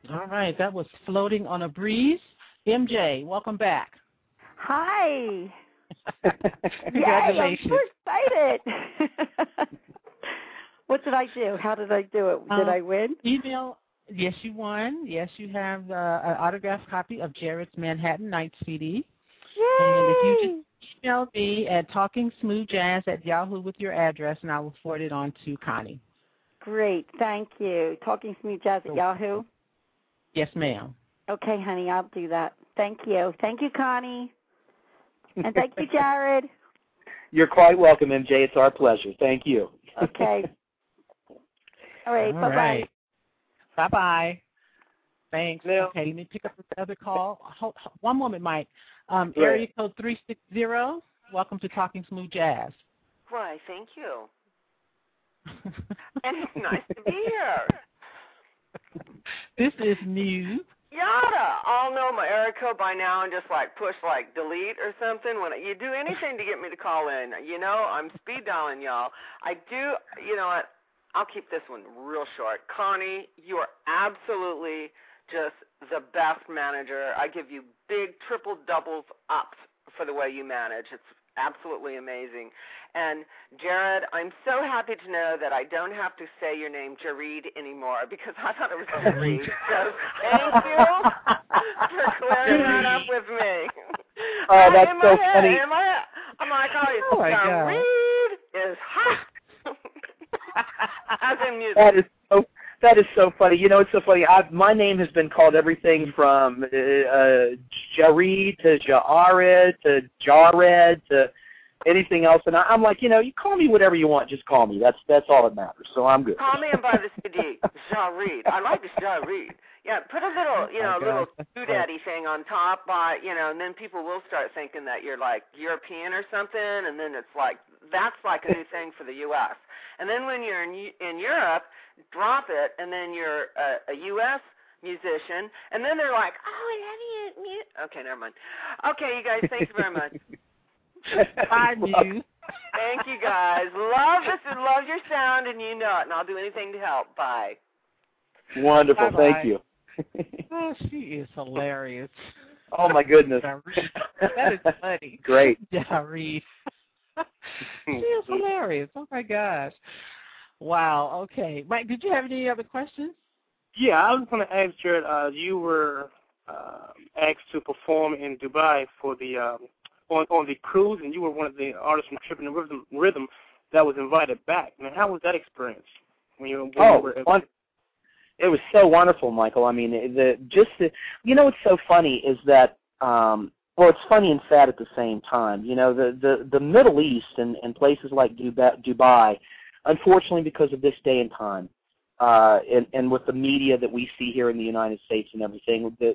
All right, that was Floating on a Breeze. M J, welcome back. Hi. Congratulations. Yay, I'm so excited. What did I do? How did I do it? Did um, I win? Email. Yes, you won. Yes, you have uh, an autographed copy of Jared's Manhattan Nights C D. Yay! And if you just email me at talkingsmoothjazz at Yahoo with your address, and I will forward it on to Connie. Great. Thank you. Talking Smooth Jazz at Yahoo? Yes, ma'am. Okay, honey, I'll do that. Thank you. Thank you, Connie. And thank you, Jared. You're quite welcome, M J. It's our pleasure. Thank you. Okay. All right, All bye-bye. Right. Bye-bye. Thanks. Now, okay, let me pick up the other call. Hold, hold, one moment, Mike. Um, Right. Area code three six zero. Welcome to Talking Smooth Jazz. Why, thank you. And it's nice to be here. This is Muse. Yada! I'll know my area code by now and just like push like delete or something. When you do anything to get me to call in, you know, I'm speed dialing y'all. I do, you know what? I'll keep this one real short. Connie, you are absolutely just the best manager. I give you big triple doubles ups for the way you manage. It's absolutely amazing. And Jared, I'm so happy to know that I don't have to say your name Jared anymore because I thought it was Jared. So thank you for clearing that up with me. Oh, that's so head, funny. In my head, I'm like, oh, Oh, my Jared is hot. As in music. That is so. That is so funny. You know, it's so funny. I've, my name has been called everything from uh, uh, Jared to Jared to Jared to anything else, and I, I'm like, you know, you call me whatever you want. Just call me. That's that's all that matters. So I'm good. Call me and buy the C D. Jared. I like this Jared. Yeah, put a little, you know, Oh, little gosh. doodaddy thing on top, by, you know, and then people will start thinking that you're like European or something, and then it's like that's like a new thing for the U S And then when you're in in Europe, drop it, and then you're a, a U S musician, and then they're like, oh, I love you. Okay, never mind. Okay, you guys, thank you very much. Bye, Muse. Thank you, guys. Love this and love your sound, and you know it, and I'll do anything to help. Bye. Wonderful. Bye-bye. Thank you. Oh, she is hilarious. Oh my goodness. That is funny. Great. Jared. She is hilarious. Oh my gosh. Wow. Okay, Mike, did you have any other questions? Yeah, I was going to ask Jared. Uh, you were uh, asked to perform in Dubai for the um, on on the cruise, and you were one of the artists from Tripping Rhythm, Rhythm that was invited back. Now, how was that experience when you, when Oh, you were? fun. It was so wonderful, Michael. I mean, the just the, you know what's so funny is that um, well, it's funny and sad at the same time. You know, the the, the Middle East and, and places like Dubai, unfortunately, because of this day and time, uh, and, and with the media that we see here in the United States and everything, that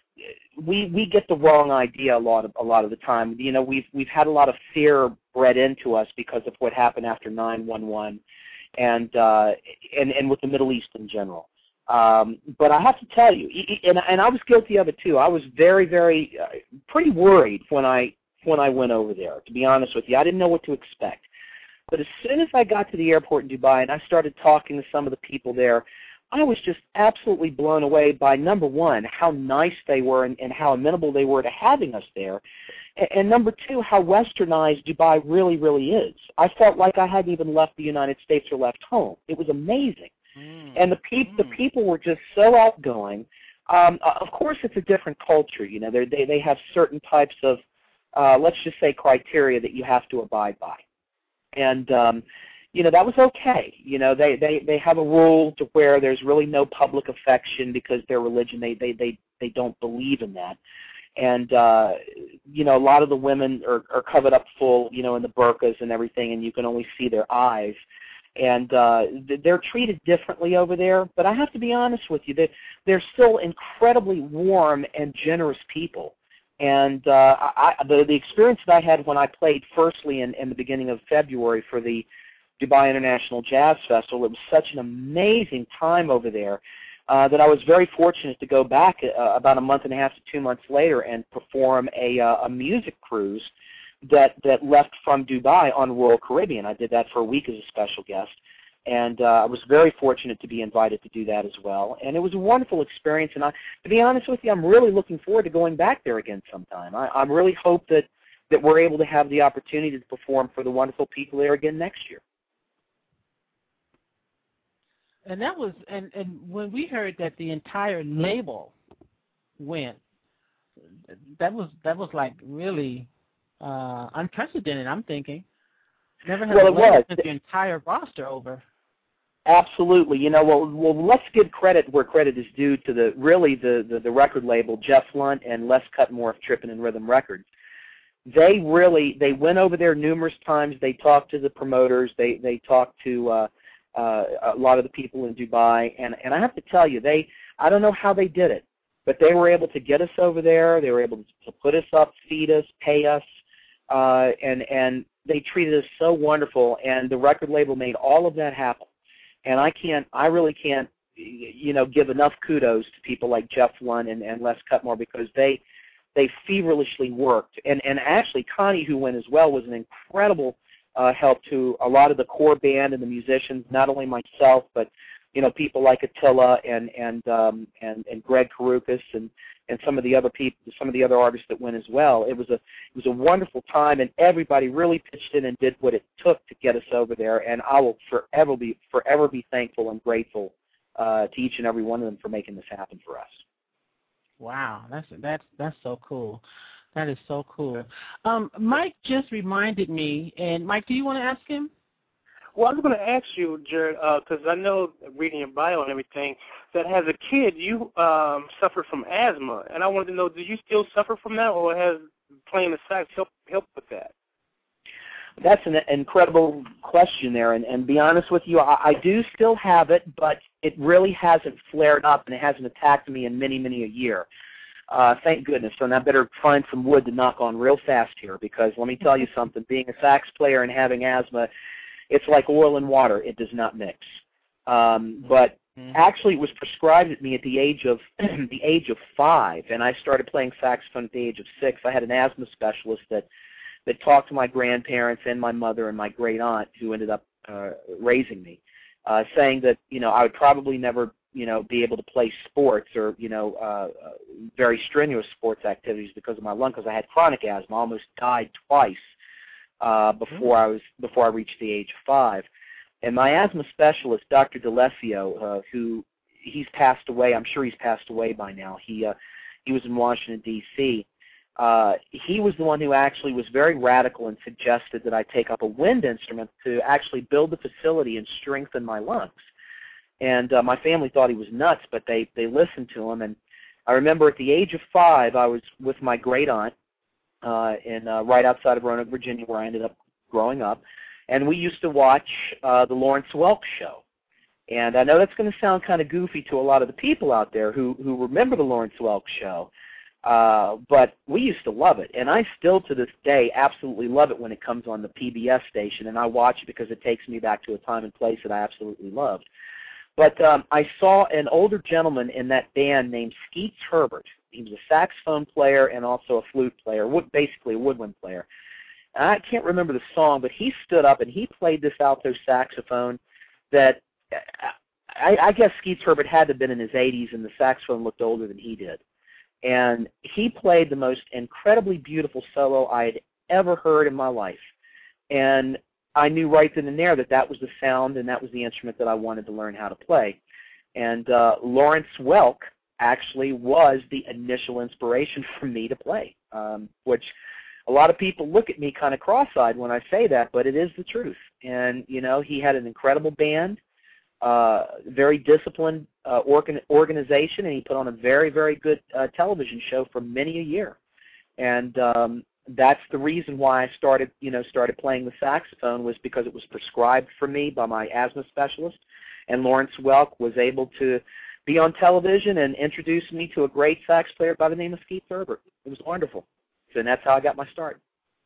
we we get the wrong idea a lot of a lot of the time. You know, we've we've had a lot of fear bred into us because of what happened after nine one one, and uh, and and with the Middle East in general. Um, but I have to tell you, and, and I was guilty of it too. I was very, very, uh, pretty worried when I when I went over there. To be honest with you, I didn't know what to expect. But as soon as I got to the airport in Dubai and I started talking to some of the people there, I was just absolutely blown away by, number one, how nice they were and, and how amenable they were to having us there, and, and number two, how westernized Dubai really, really is. I felt like I hadn't even left the United States or left home. It was amazing. And the, peop- the people were just so outgoing. Um, of course, it's a different culture. You know, they they have certain types of, uh, let's just say, criteria that you have to abide by. And, um, you know, that was okay. You know, they, they, they have a rule to where there's really no public affection because their religion, they, they, they, they don't believe in that. And, uh, you know, a lot of the women are, are covered up full, you know, in the burqas and everything, and you can only see their eyes. And uh, they're treated differently over there. But I have to be honest with you, they, they're still incredibly warm and generous people. And uh, I, the, the experience that I had when I played firstly in, in the beginning of February for the Dubai International Jazz Festival, it was such an amazing time over there uh, that I was very fortunate to go back uh, about a month and a half to two months later and perform a, uh, a music cruise that that left from Dubai on Royal Caribbean. I did that for a week as a special guest. And uh, I was very fortunate to be invited to do that as well. And it was a wonderful experience. And I, to be honest with you, I'm really looking forward to going back there again sometime. I, I really hope that, that we're able to have the opportunity to perform for the wonderful people there again next year. And that was, and, and when we heard that the entire label went, that was that was like really uh, unprecedented. I'm thinking, never had well, a label was. the entire roster over. Absolutely. You know, well, well, let's give credit where credit is due to the really the, the, the record label, Jeff Lunt and Les Cutmore of Trippin' and Rhythm Records. They really they went over there numerous times. They talked to the promoters. They they talked to uh, uh, a lot of the people in Dubai. And and I have to tell you, they I don't know how they did it, but they were able to get us over there. They were able to put us up, feed us, pay us, uh, and and they treated us so wonderful. And the record label made all of that happen. And I can't, I really can't, you know, give enough kudos to people like Jeff Lunt and, and Les Cutmore, because they they feverishly worked. And and actually, Connie, who went as well, was an incredible uh, help to a lot of the core band and the musicians. Not only myself, but you know, people like Attila and and um, and and Greg Karukas and and some of the other people, some of the other artists that went as well. It was a it was a wonderful time, and everybody really pitched in and did what it took to get us over there. And I will forever be forever be thankful and grateful uh, to each and every one of them for making this happen for us. Wow, that's that's that's so cool. That is so cool. Um, Mike just reminded me, and Mike, do you want to ask him? Well, I was going to ask you, Jared, because uh, I know, reading your bio and everything, that as a kid you um, suffered from asthma, and I wanted to know, do you still suffer from that, or has playing the sax helped help with that? That's an incredible question there, and, and be honest with you, I, I do still have it, but it really hasn't flared up, and it hasn't attacked me in many, many a year. Uh, thank goodness. So now I better find some wood to knock on real fast here, because let me tell you something, being a sax player and having asthma, it's like oil and water. It does not mix. Um, but actually, it was prescribed at me at the age of the age of five, and I started playing saxophone at the age of six. I had an asthma specialist that that talked to my grandparents and my mother and my great aunt, who ended up uh, raising me, uh, saying that you know I would probably never you know be able to play sports or you know uh, uh, very strenuous sports activities because of my lung, because I had chronic asthma. I almost died twice. Uh, before I was before I reached the age of five, and my asthma specialist, Doctor DeLesio, uh, who he's passed away. I'm sure he's passed away by now. He uh, he was in Washington D C Uh, he was the one who actually was very radical and suggested that I take up a wind instrument to actually build the facility and strengthen my lungs. And uh, my family thought he was nuts, but they they listened to him. And I remember at the age of five, I was with my great aunt. Uh, in uh, right outside of Roanoke, Virginia, where I ended up growing up, and we used to watch uh, the Lawrence Welk show. And I know that's going to sound kind of goofy to a lot of the people out there who who remember the Lawrence Welk show, uh, but we used to love it, and I still to this day absolutely love it when it comes on the P B S station, and I watch it because it takes me back to a time and place that I absolutely loved. But um, I saw an older gentleman in that band named Skeets Herbert. He was a saxophone player and also a flute player, basically a woodwind player. And I can't remember the song, but he stood up and he played this alto saxophone that I, I guess Skeets Herbert had to have been in his eighties, and the saxophone looked older than he did. And he played the most incredibly beautiful solo I had ever heard in my life. And I knew right then and there that that was the sound and that was the instrument that I wanted to learn how to play. And uh, Lawrence Welk actually was the initial inspiration for me to play, um, which a lot of people look at me kind of cross-eyed when I say that, but it is the truth. And, you know, he had an incredible band, uh, very disciplined uh, organ- organization, and he put on a very, very good uh, television show for many a year. And um, that's the reason why I started, you know, started playing the saxophone, was because it was prescribed for me by my asthma specialist, and Lawrence Welk was able to be on television and introduce me to a great sax player by the name of Skeets Herbert. It was wonderful. So that's how I got my start.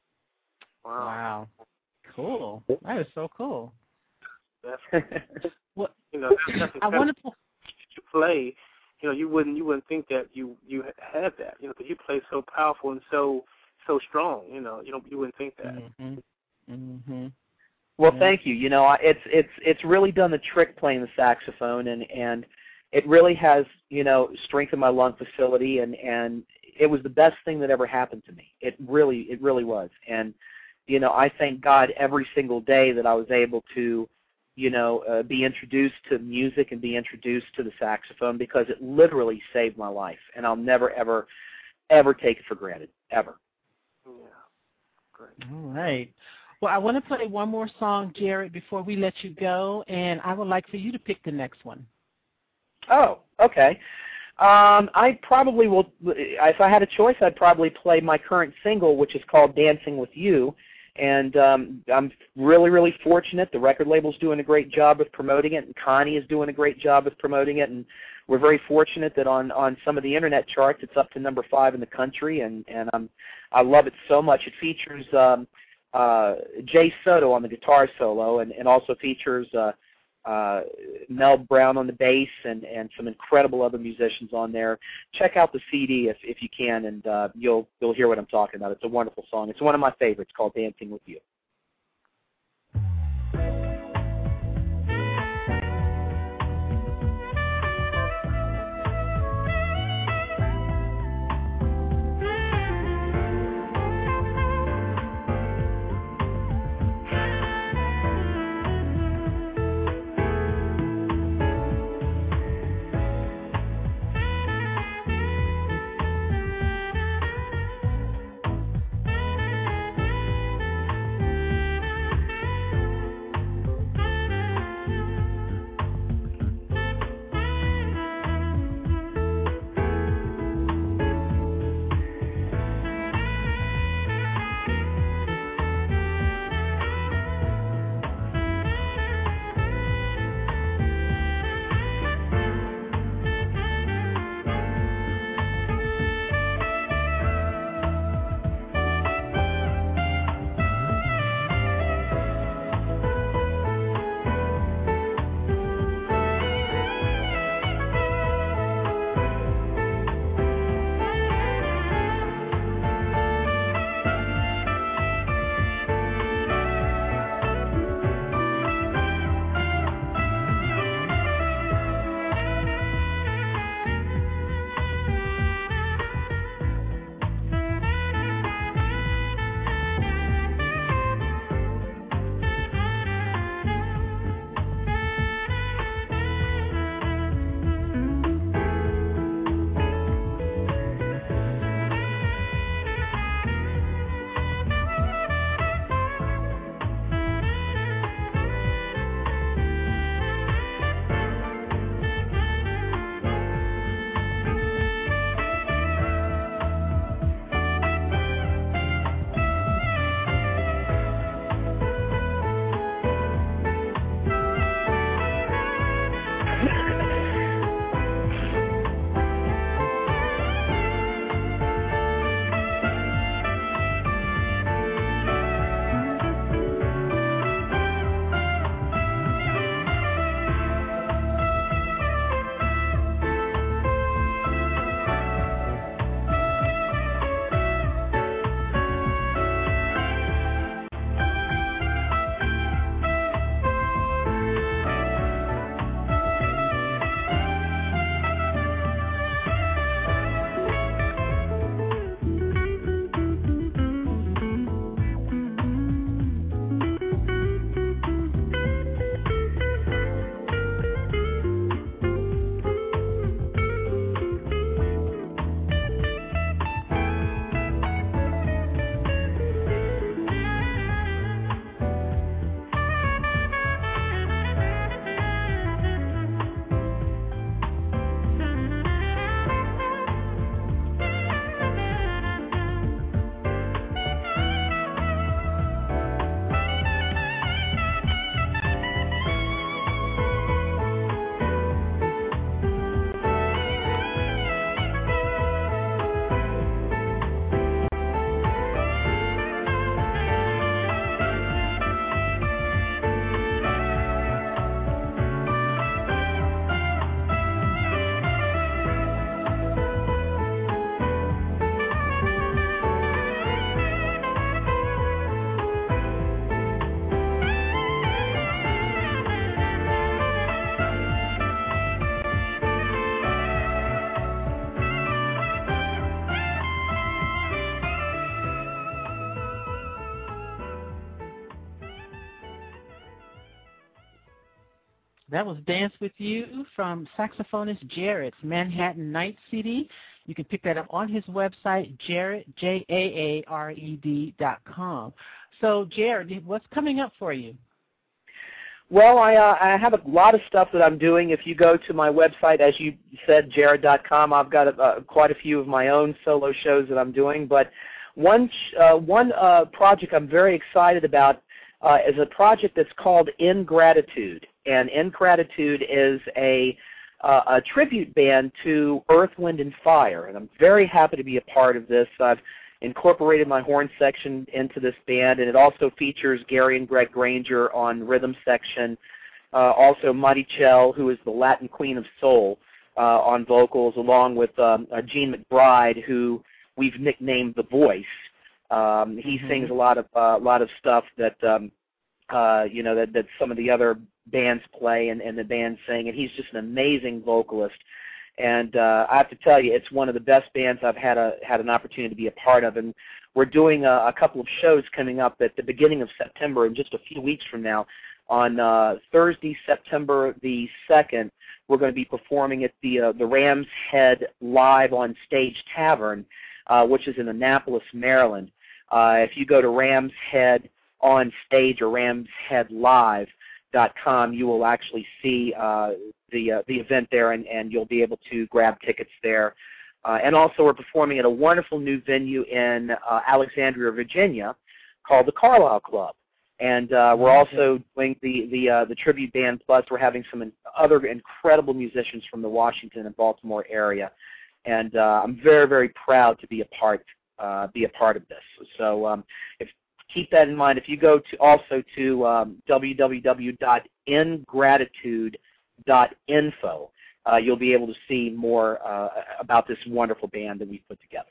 Wow. Wow. Cool. That is so cool. That's, what, you know, that's, that's I wanted to to play. You know, you wouldn't you wouldn't think that you you had that. You know, because you play so powerful and so so strong. You know, you don't you wouldn't think that. Mm-hmm. Mm-hmm. Well, yeah. thank you. You know, I- it's it's it's really done the trick playing the saxophone, and and it really has, you know, strengthened my lung facility, and and it was the best thing that ever happened to me. It really it really was, and you know, I thank God every single day that I was able to, you know, uh, be introduced to music and be introduced to the saxophone, because it literally saved my life, and I'll never ever ever take it for granted, ever. Yeah, great. All right. Well, I want to play one more song, Jared, before we let you go, and I would like for you to pick the next one. Oh, okay. Um, I probably will, if I had a choice, I'd probably play my current single, which is called Dancing With You. And um, I'm really, really fortunate. The record label's doing a great job with promoting it, and Connie is doing a great job with promoting it. And we're very fortunate that on, on some of the internet charts, it's up to number five in the country, and, and I'm, I love it so much. It features um, uh, Jay Soto on the guitar solo, and, and also features uh, uh, Mel Brown on the bass, and, and some incredible other musicians on there. Check out the C D if, if you can, and uh, you'll you'll hear what I'm talking about. It's a wonderful song. It's one of my favorites, called Dancing With You. Thank That was Dance With You from saxophonist Jared's Manhattan Nights C D. You can pick that up on his website, Jared, J A A R E D dot com. So, Jared, what's coming up for you? Well, I, uh, I have a lot of stuff that I'm doing. If you go to my website, as you said, Jared dot com, I've got uh, quite a few of my own solo shows that I'm doing. But one, uh, one uh, project I'm very excited about uh, is a project that's called Ingratitude. And Ingratitude is a, uh, a tribute band to Earth, Wind, and Fire. And I'm very happy to be a part of this. I've incorporated my horn section into this band, and it also features Gary and Greg Granger on rhythm section. Uh, also Marichel, who is the Latin Queen of Soul, uh, on vocals, along with um, uh, Gene McBride, who we've nicknamed The Voice. Um, he mm-hmm. sings a lot of a uh, lot of stuff that um, uh, you know that, that some of the other bands play and, and the bands sing, and he's just an amazing vocalist. And uh, I have to tell you, it's one of the best bands I've had a had an opportunity to be a part of. And we're doing a, a couple of shows coming up at the beginning of September, in just a few weeks from now. On uh, Thursday, September the second, we're going to be performing at the uh, the Ram's Head Live on Stage Tavern, uh, which is in Annapolis, Maryland. Uh, if you go to Ram's Head on Stage or Ram's Head Live dot com, you will actually see uh, the uh, the event there, and, and you'll be able to grab tickets there. Uh, and also, we're performing at a wonderful new venue in uh, Alexandria, Virginia, called the Carlisle Club. And uh, we're also doing the the uh, the tribute band. Plus, we're having some in, other incredible musicians from the Washington and Baltimore area. And uh, I'm very, very proud to be a part uh, be a part of this. So, um, if keep that in mind. If you go to also to um, w w w dot ingratitude dot info, uh, you'll be able to see more uh, about this wonderful band that we've put together.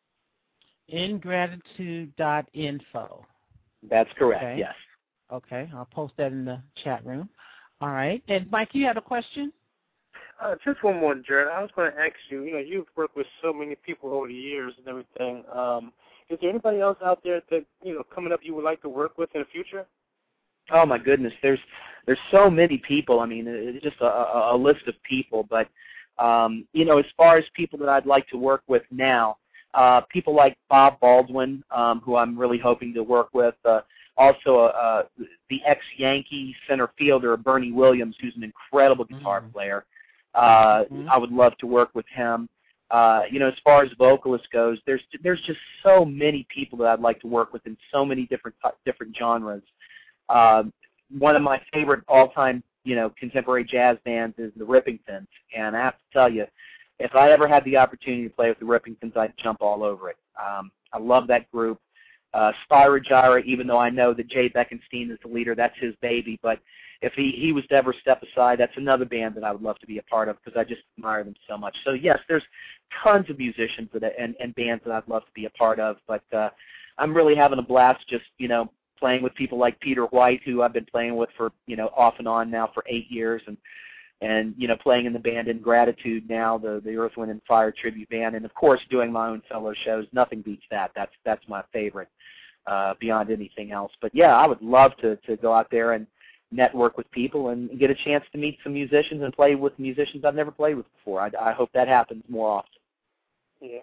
ingratitude dot info. That's correct, okay. Yes. Okay, I'll post that in the chat room. All right. And, Mike, you have a question? Uh, just one more, Jared. I was going to ask you, you know, you've worked with so many people over the years and everything. Um, is there anybody else out there that, you know, coming up you would like to work with in the future? Oh, my goodness. There's there's so many people. I mean, it's just a, a, a list of people. But, um, you know, as far as people that I'd like to work with now, uh, people like Bob Baldwin, um, who I'm really hoping to work with. Uh, also, uh, the ex-Yankee center fielder, Bernie Williams, who's an incredible guitar mm-hmm. player. Uh, mm-hmm. I would love to work with him. Uh, you know, as far as vocalist goes, there's there's just so many people that I'd like to work with in so many different different genres. Uh, one of my favorite all-time, you know, contemporary jazz bands is the Rippingtons, and I have to tell you, if I ever had the opportunity to play with the Rippingtons, I'd jump all over it. Um, I love that group. Uh, Spyro Gyra, even though I know that Jay Beckenstein is the leader, that's his baby, but if he, he was to ever step aside, that's another band that I would love to be a part of because I just admire them so much. So, yes, there's tons of musicians that, and, and bands that I'd love to be a part of, but uh, I'm really having a blast just, you know, playing with people like Peter White, who I've been playing with for, you know, off and on now for eight years, and, and you know, playing in the band Ingratitude now, the, the Earth, Wind, and Fire tribute band, and, of course, doing my own solo shows. Nothing beats that. That's that's my favorite uh, beyond anything else. But, yeah, I would love to, to go out there and network with people and get a chance to meet some musicians and play with musicians I've never played with before. I, I hope that happens more often. Yeah.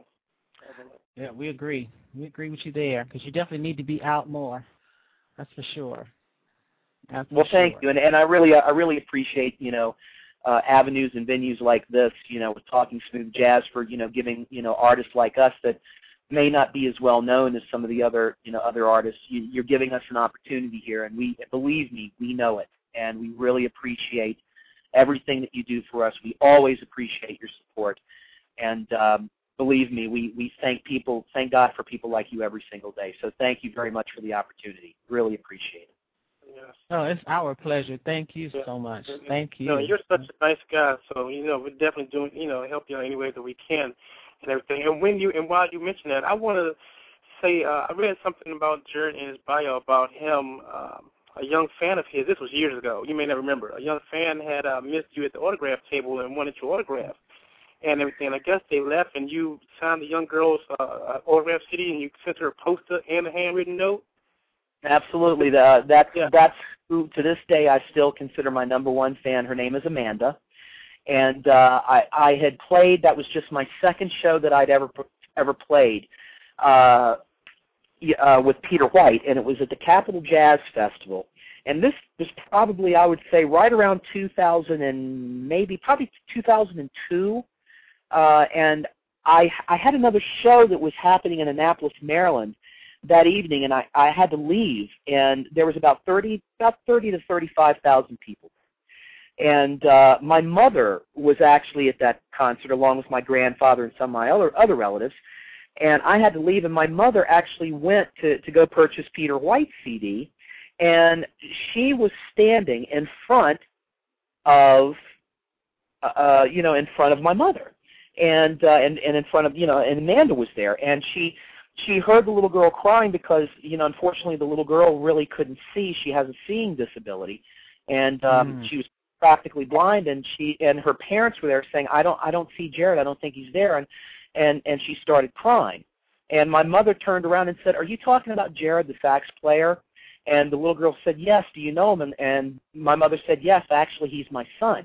Yeah, we agree. We agree with you there because you definitely need to be out more. That's for sure. That's for well, thank sure. you, and, and I really, I really appreciate, you know, uh, avenues and venues like this, you know, with Talking Smooth Jazz for, you know, giving, you know, artists like us that may not be as well known as some of the other, you know, other artists. You, you're giving us an opportunity here, and we, believe me, we know it, and we really appreciate everything that you do for us. We always appreciate your support, and um, believe me, we, we thank people, thank God for people like you every single day. So thank you very much for the opportunity. Really appreciate it. Yes. Oh, it's our pleasure. Thank you so much. Thank you. No, you're such a nice guy, so you know we're definitely doing, you know, help you in any way that we can, and everything. And when you and while you mention that, I want to say uh, I read something about Jared in his bio about him. Um, a young fan of his. This was years ago. You may not remember. A young fan had uh, missed you at the autograph table and wanted your autograph and everything. I guess they left, and you signed the young girl's uh, autograph C D, and you sent her a poster and a handwritten note. Absolutely. Uh, that's yeah. that's who to this day I still consider my number one fan. Her name is Amanda. And uh, I, I had played, that was just my second show that I'd ever ever played uh, uh, with Peter White, and it was at the Capitol Jazz Festival. And this was probably, I would say, right around two thousand and maybe, probably two thousand two. Uh, and I, I had another show that was happening in Annapolis, Maryland that evening, and I, I had to leave. And there was about thirty, about thirty to thirty-five thousand people. And uh, my mother was actually at that concert along with my grandfather and some of my other, other relatives. And I had to leave, and my mother actually went to, to go purchase Peter White's C D. And she was standing in front of, uh, you know, in front of my mother, and uh, and and in front of, you know, and Amanda was there, and she she heard the little girl crying because, you know, unfortunately the little girl really couldn't see. She has a seeing disability, and um, mm. she was practically blind, and she and her parents were there saying, I don't I don't see Jared, I don't think he's there, and and and she started crying, and my mother turned around and said, are you talking about Jared, the sax player? And the little girl said, yes, do you know him? And, and my mother said, yes, actually, he's my son.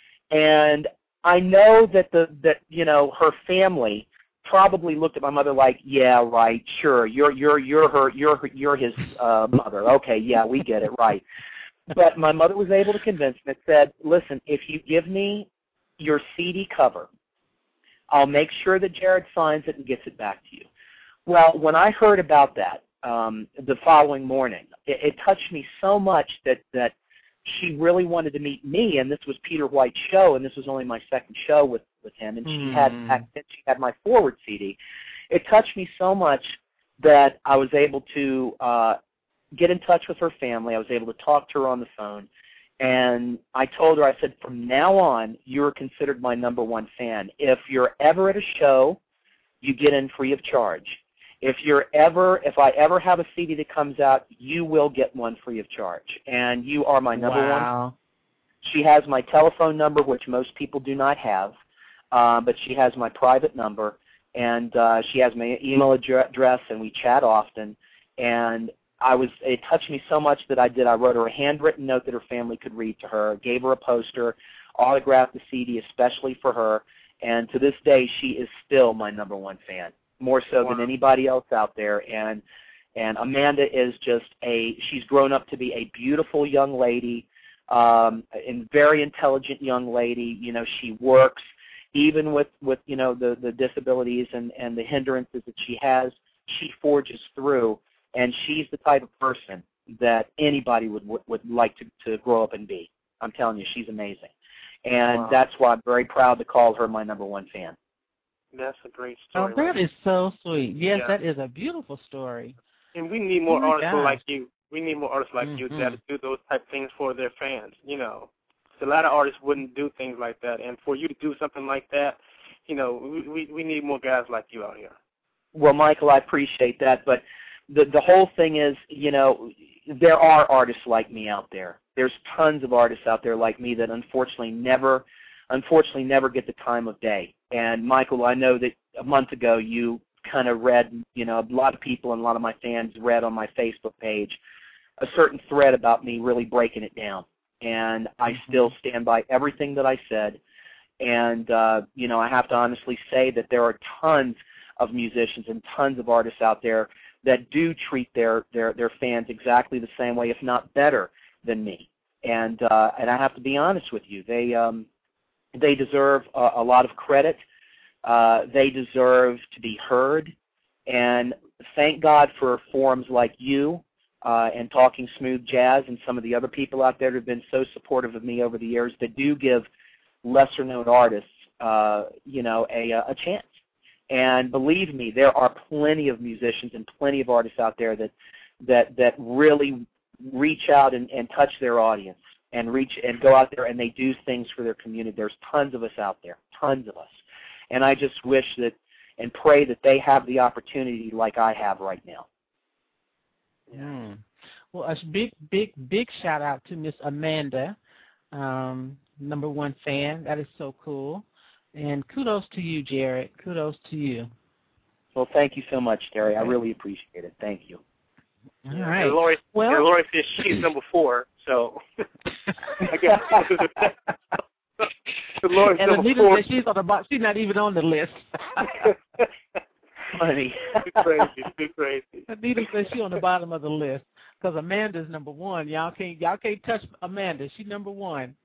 And I know that, the that you know, her family probably looked at my mother like, yeah, right, sure, you're you're you're her you're her, you're his uh, mother. Okay, yeah, we get it, right. But my mother was able to convince me and said, listen, if you give me your C D cover, I'll make sure that Jared signs it and gets it back to you. Well, when I heard about that um, the following morning, it, it touched me so much that, that she really wanted to meet me, and this was Peter White's show, and this was only my second show with, with him, and mm. she had she had my forward C D. It touched me so much that I was able to uh, get in touch with her family. I was able to talk to her on the phone, and I told her, I said, from now on, you're considered my number one fan. If you're ever at a show, you get in free of charge. If you're ever, if I ever have a C D that comes out, you will get one free of charge, and you are my number wow. one. She has my telephone number, which most people do not have, uh, but she has my private number, and uh, she has my email address, and we chat often. And I was, it touched me so much that I did. I wrote her a handwritten note that her family could read to her, gave her a poster, autographed the C D especially for her, and to this day, she is still my number one fan. More so wow. than anybody else out there, and and Amanda is just a, she's grown up to be a beautiful young lady, um, and very intelligent young lady. You know, she works, even with, with you know, the, the disabilities and, and the hindrances that she has, she forges through, and she's the type of person that anybody would would, would like to, to grow up and be. I'm telling you, she's amazing. And wow. that's why I'm very proud to call her my number one fan. That's a great story. Oh, that is so sweet. Yes, yeah. that is a beautiful story. And we need more oh artists gosh. like you. We need more artists like mm-hmm. you that do those type of things for their fans. You know, a lot of artists wouldn't do things like that. And for you to do something like that, you know, we we, we need more guys like you out here. Well, Michael, I appreciate that. But the the whole thing is, you know, there are artists like me out there. There's tons of artists out there like me that unfortunately never, unfortunately never get the time of day. And Michael, I know that a month ago you kind of read, you know, a lot of people and a lot of my fans read on my Facebook page a certain thread about me really breaking it down. And I still stand by everything that I said. And, uh, you know, I have to honestly say that there are tons of musicians and tons of artists out there that do treat their, their, their fans exactly the same way, if not better than me. And uh, and I have to be honest with you, they um, they deserve a, a lot of credit. Uh, they deserve to be heard. And thank God for forums like you uh, and Talking Smooth Jazz and some of the other people out there that have been so supportive of me over the years that do give lesser-known artists, uh, you know, a, a chance. And believe me, there are plenty of musicians and plenty of artists out there that that that really reach out and, and touch their audience and reach and go out there and they do things for their community. There's tons of us out there, tons of us. And I just wish that and pray that they have the opportunity like I have right now. Mm. Well, a big, big, big shout out to Miss Amanda, um, number one fan. That is so cool. And kudos to you, Jared. Kudos to you. Well, thank you so much, Terry. I really appreciate it. Thank you. All yeah. right. And Lori, well, and Lori says she's number four, so I guess. Lori's and number Anita four. says she's on the box. She's not even on the list. Funny. Too crazy. Too crazy. Anita says she's on the bottom of the list because Amanda's number one. Y'all can't y'all can't touch Amanda. She's number one.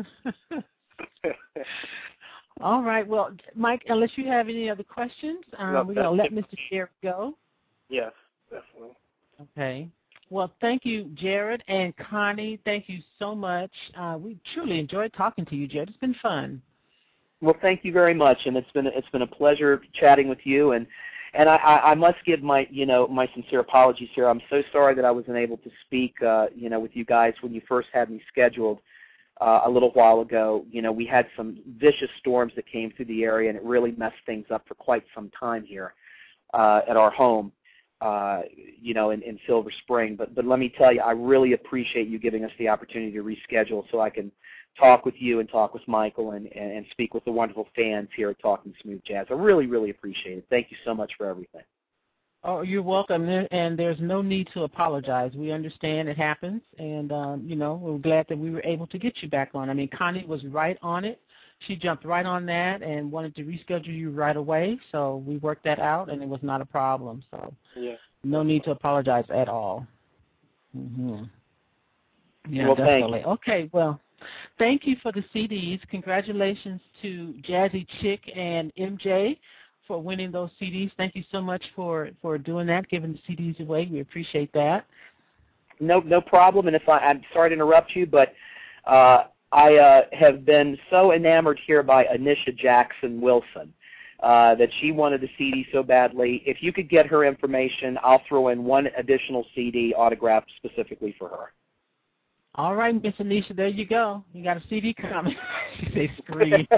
All right. Well, Mike, unless you have any other questions, um, no, we're going to let Mister Jared go. Yes, definitely. Okay. Well, thank you, Jared and Connie. Thank you so much. Uh, we truly enjoyed talking to you, Jared. It's been fun. Well, thank you very much, and it's been it's been a pleasure chatting with you. And and I, I must give my you know my sincere apologies here. I'm so sorry that I wasn't able to speak uh, you know with you guys when you first had me scheduled uh, a little while ago. You know, we had some vicious storms that came through the area, and it really messed things up for quite some time here uh, at our home. Uh, you know, in, in Silver Spring. But but let me tell you, I really appreciate you giving us the opportunity to reschedule so I can talk with you and talk with Michael and, and, and speak with the wonderful fans here at Talking Smooth Jazz. I really, really appreciate it. Thank you so much for everything. Oh, you're welcome, and there's no need to apologize. We understand it happens, and, um, you know, we're glad that we were able to get you back on. I mean, Connie was right on it. She jumped right on that and wanted to reschedule you right away, so we worked that out, and it was not a problem. So yeah. no need to apologize at all. Mm-hmm. Yeah, well, definitely. thank you. Okay, well, thank you for the C Ds. Congratulations to Jazzy Chick and M J for winning those C Ds. Thank you so much for, for doing that, giving the C Ds away. We appreciate that. No, no problem. And if I, I'm sorry to interrupt you, but uh, I uh, have been so enamored here by Anisha Jackson Wilson uh, that she wanted the C D so badly. If you could get her information, I'll throw in one additional C D autographed specifically for her. All right, Miss Anisha, there you go. You got a C D coming. She says scream.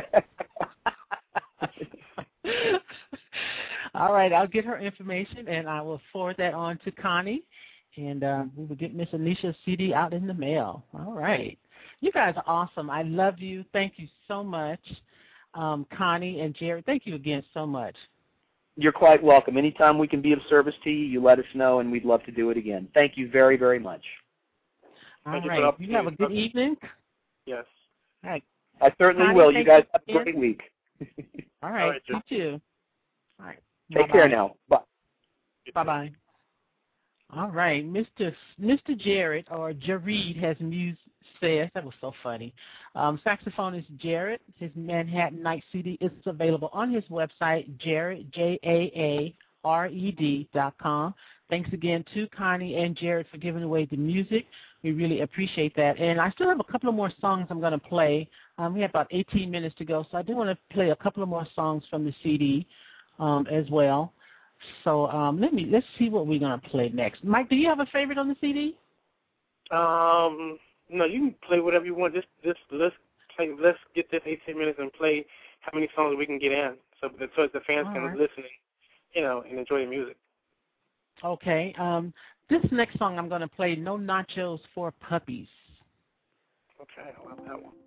All right, I'll get her information, and I will forward that on to Connie, and uh, we will get Miss Anisha's C D out in the mail. All right. You guys are awesome. I love you. Thank you so much. Um, Connie and Jared, thank you again so much. You're quite welcome. Anytime we can be of service to you, you let us know, and we'd love to do it again. Thank you very, very much. All Thank right. You, you have a good evening. Yes. All right. I certainly Connie, will. You guys have a you. great week. All right. All right, you too. All right. Take Bye-bye. care now. Bye. Bye-bye. All right. Mister Mister Jared, or Jared, has music. Says that was so funny. Um, saxophonist Jared, his Manhattan Night C D is available on his website, Jared, J A A R E D dot com. Thanks again to Connie and Jared for giving away the music. We really appreciate that. And I still have a couple of more songs I'm going to play. Um, we have about eighteen minutes to go, so I do want to play a couple of more songs from the C D um, as well. So um, let me let's see what we're going to play next. Mike, do you have a favorite on the C D? Um. No, you can play whatever you want. Just, just let's play. Let's get this eighteen minutes and play how many songs we can get in, so that so the fans All can right. listen, you know, and enjoy the music. Okay. Um, this next song I'm going to play, No Nachos for Puppies. Okay, I love that one.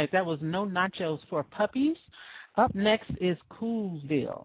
right, that was No Nachos for Puppies. Up next is Coolsville.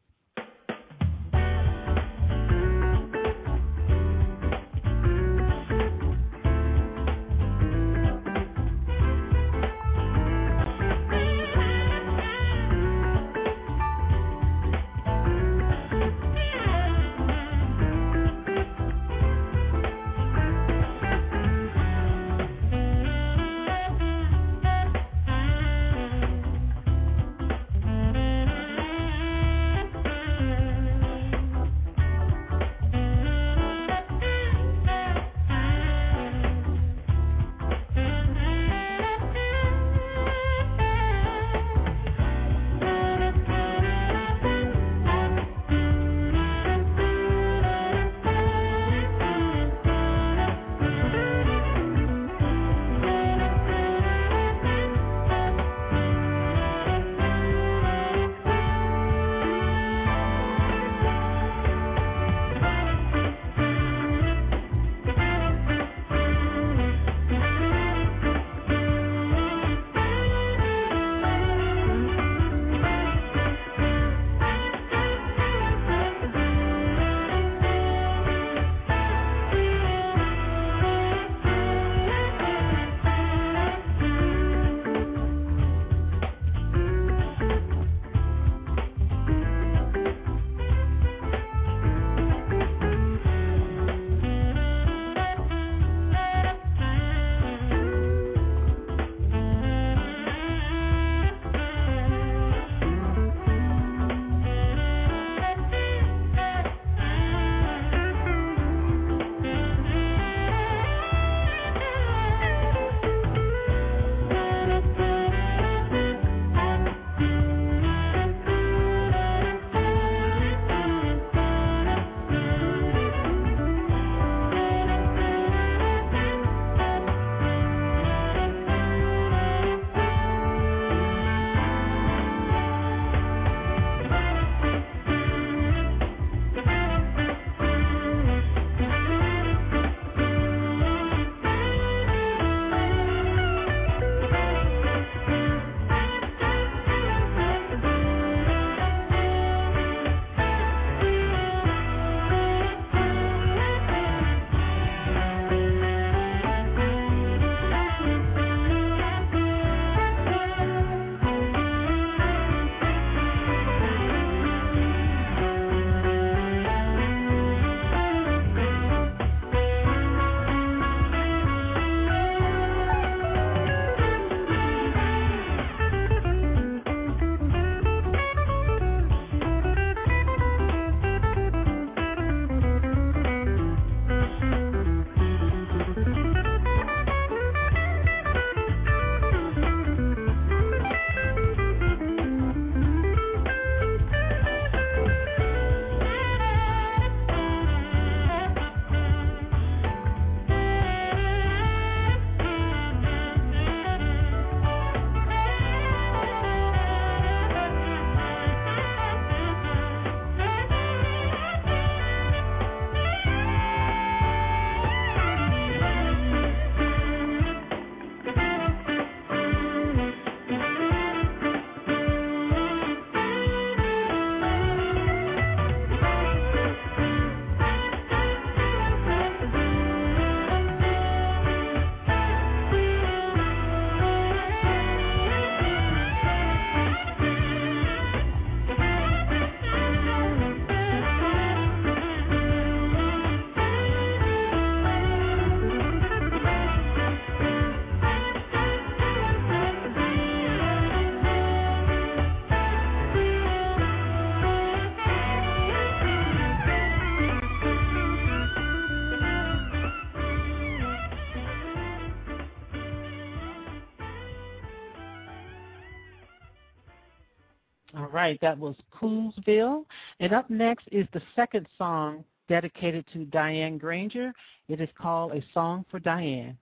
All right, that was Coolsville. And up next is the second song dedicated to Diane Granger. It is called A Song for Diane.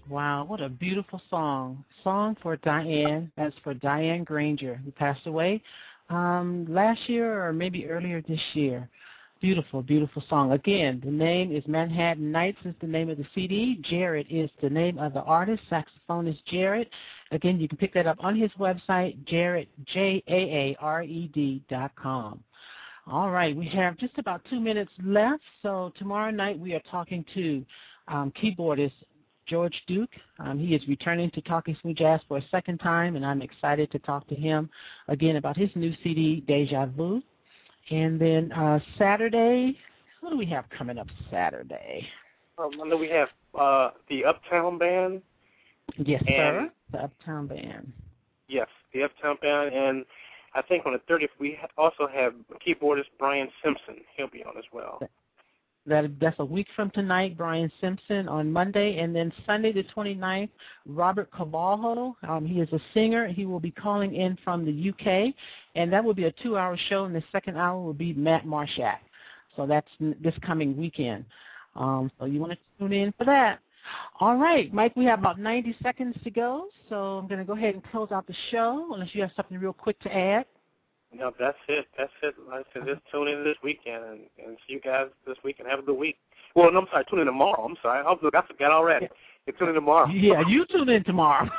Wow, what a beautiful song. Song for Diane. That's for Diane Granger, who passed away um, last year or maybe earlier this year. Beautiful, beautiful song. Again, the name is Manhattan Nights is the name of the C D. Jared is the name of the artist, saxophonist Jared. Again, you can pick that up on his website, Jared, J A A R E D dot com. All right, we have just about two minutes left. So tomorrow night we are talking to um, keyboardist George Duke. Um, he is returning to Talking Smooth Jazz for a second time, and I'm excited to talk to him again about his new C D, Deja Vu. And then uh, Saturday, what do we have coming up Saturday? Um, I know we have uh, the Uptown Band. Yes, sir. The Uptown Band. Yes, the Uptown Band. And I think on the thirtieth, we also have keyboardist Brian Simpson. He'll be on as well. That, that's a week from tonight, Brian Simpson on Monday. And then Sunday the twenty-ninth, Robert Cavallo. Um, he is a singer. He will be calling in from the U K. And that will be a two-hour show. And the second hour will be Matt Marshak. So that's this coming weekend. Um, so you want to tune in for that. All right, Mike, we have about ninety seconds to go. So I'm going to go ahead and close out the show, unless you have something real quick to add. No, that's it. That's it. Like I said, just tune in this weekend and, and see you guys this weekend. Have a good week. Well, no, I'm sorry, tune in tomorrow. I'm sorry. I look, I forgot already. You tune in tomorrow. Yeah, you tune in tomorrow.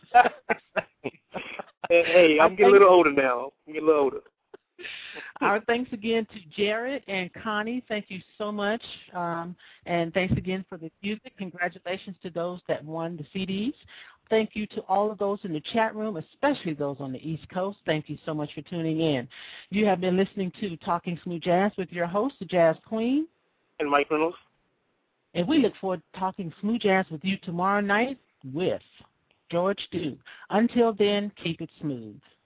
hey, hey, I'm getting a little older now. I'm getting a little older. Our thanks again to Jared and Connie. Thank you so much. Um, and thanks again for the music. Congratulations to those that won the C Ds. Thank you to all of those in the chat room, especially those on the East Coast. Thank you so much for tuning in. You have been listening to Talking Smooth Jazz with your host, the Jazz Queen. And Mike Reynolds. And we look forward to talking smooth jazz with you tomorrow night with George Duke. Until then, keep it smooth.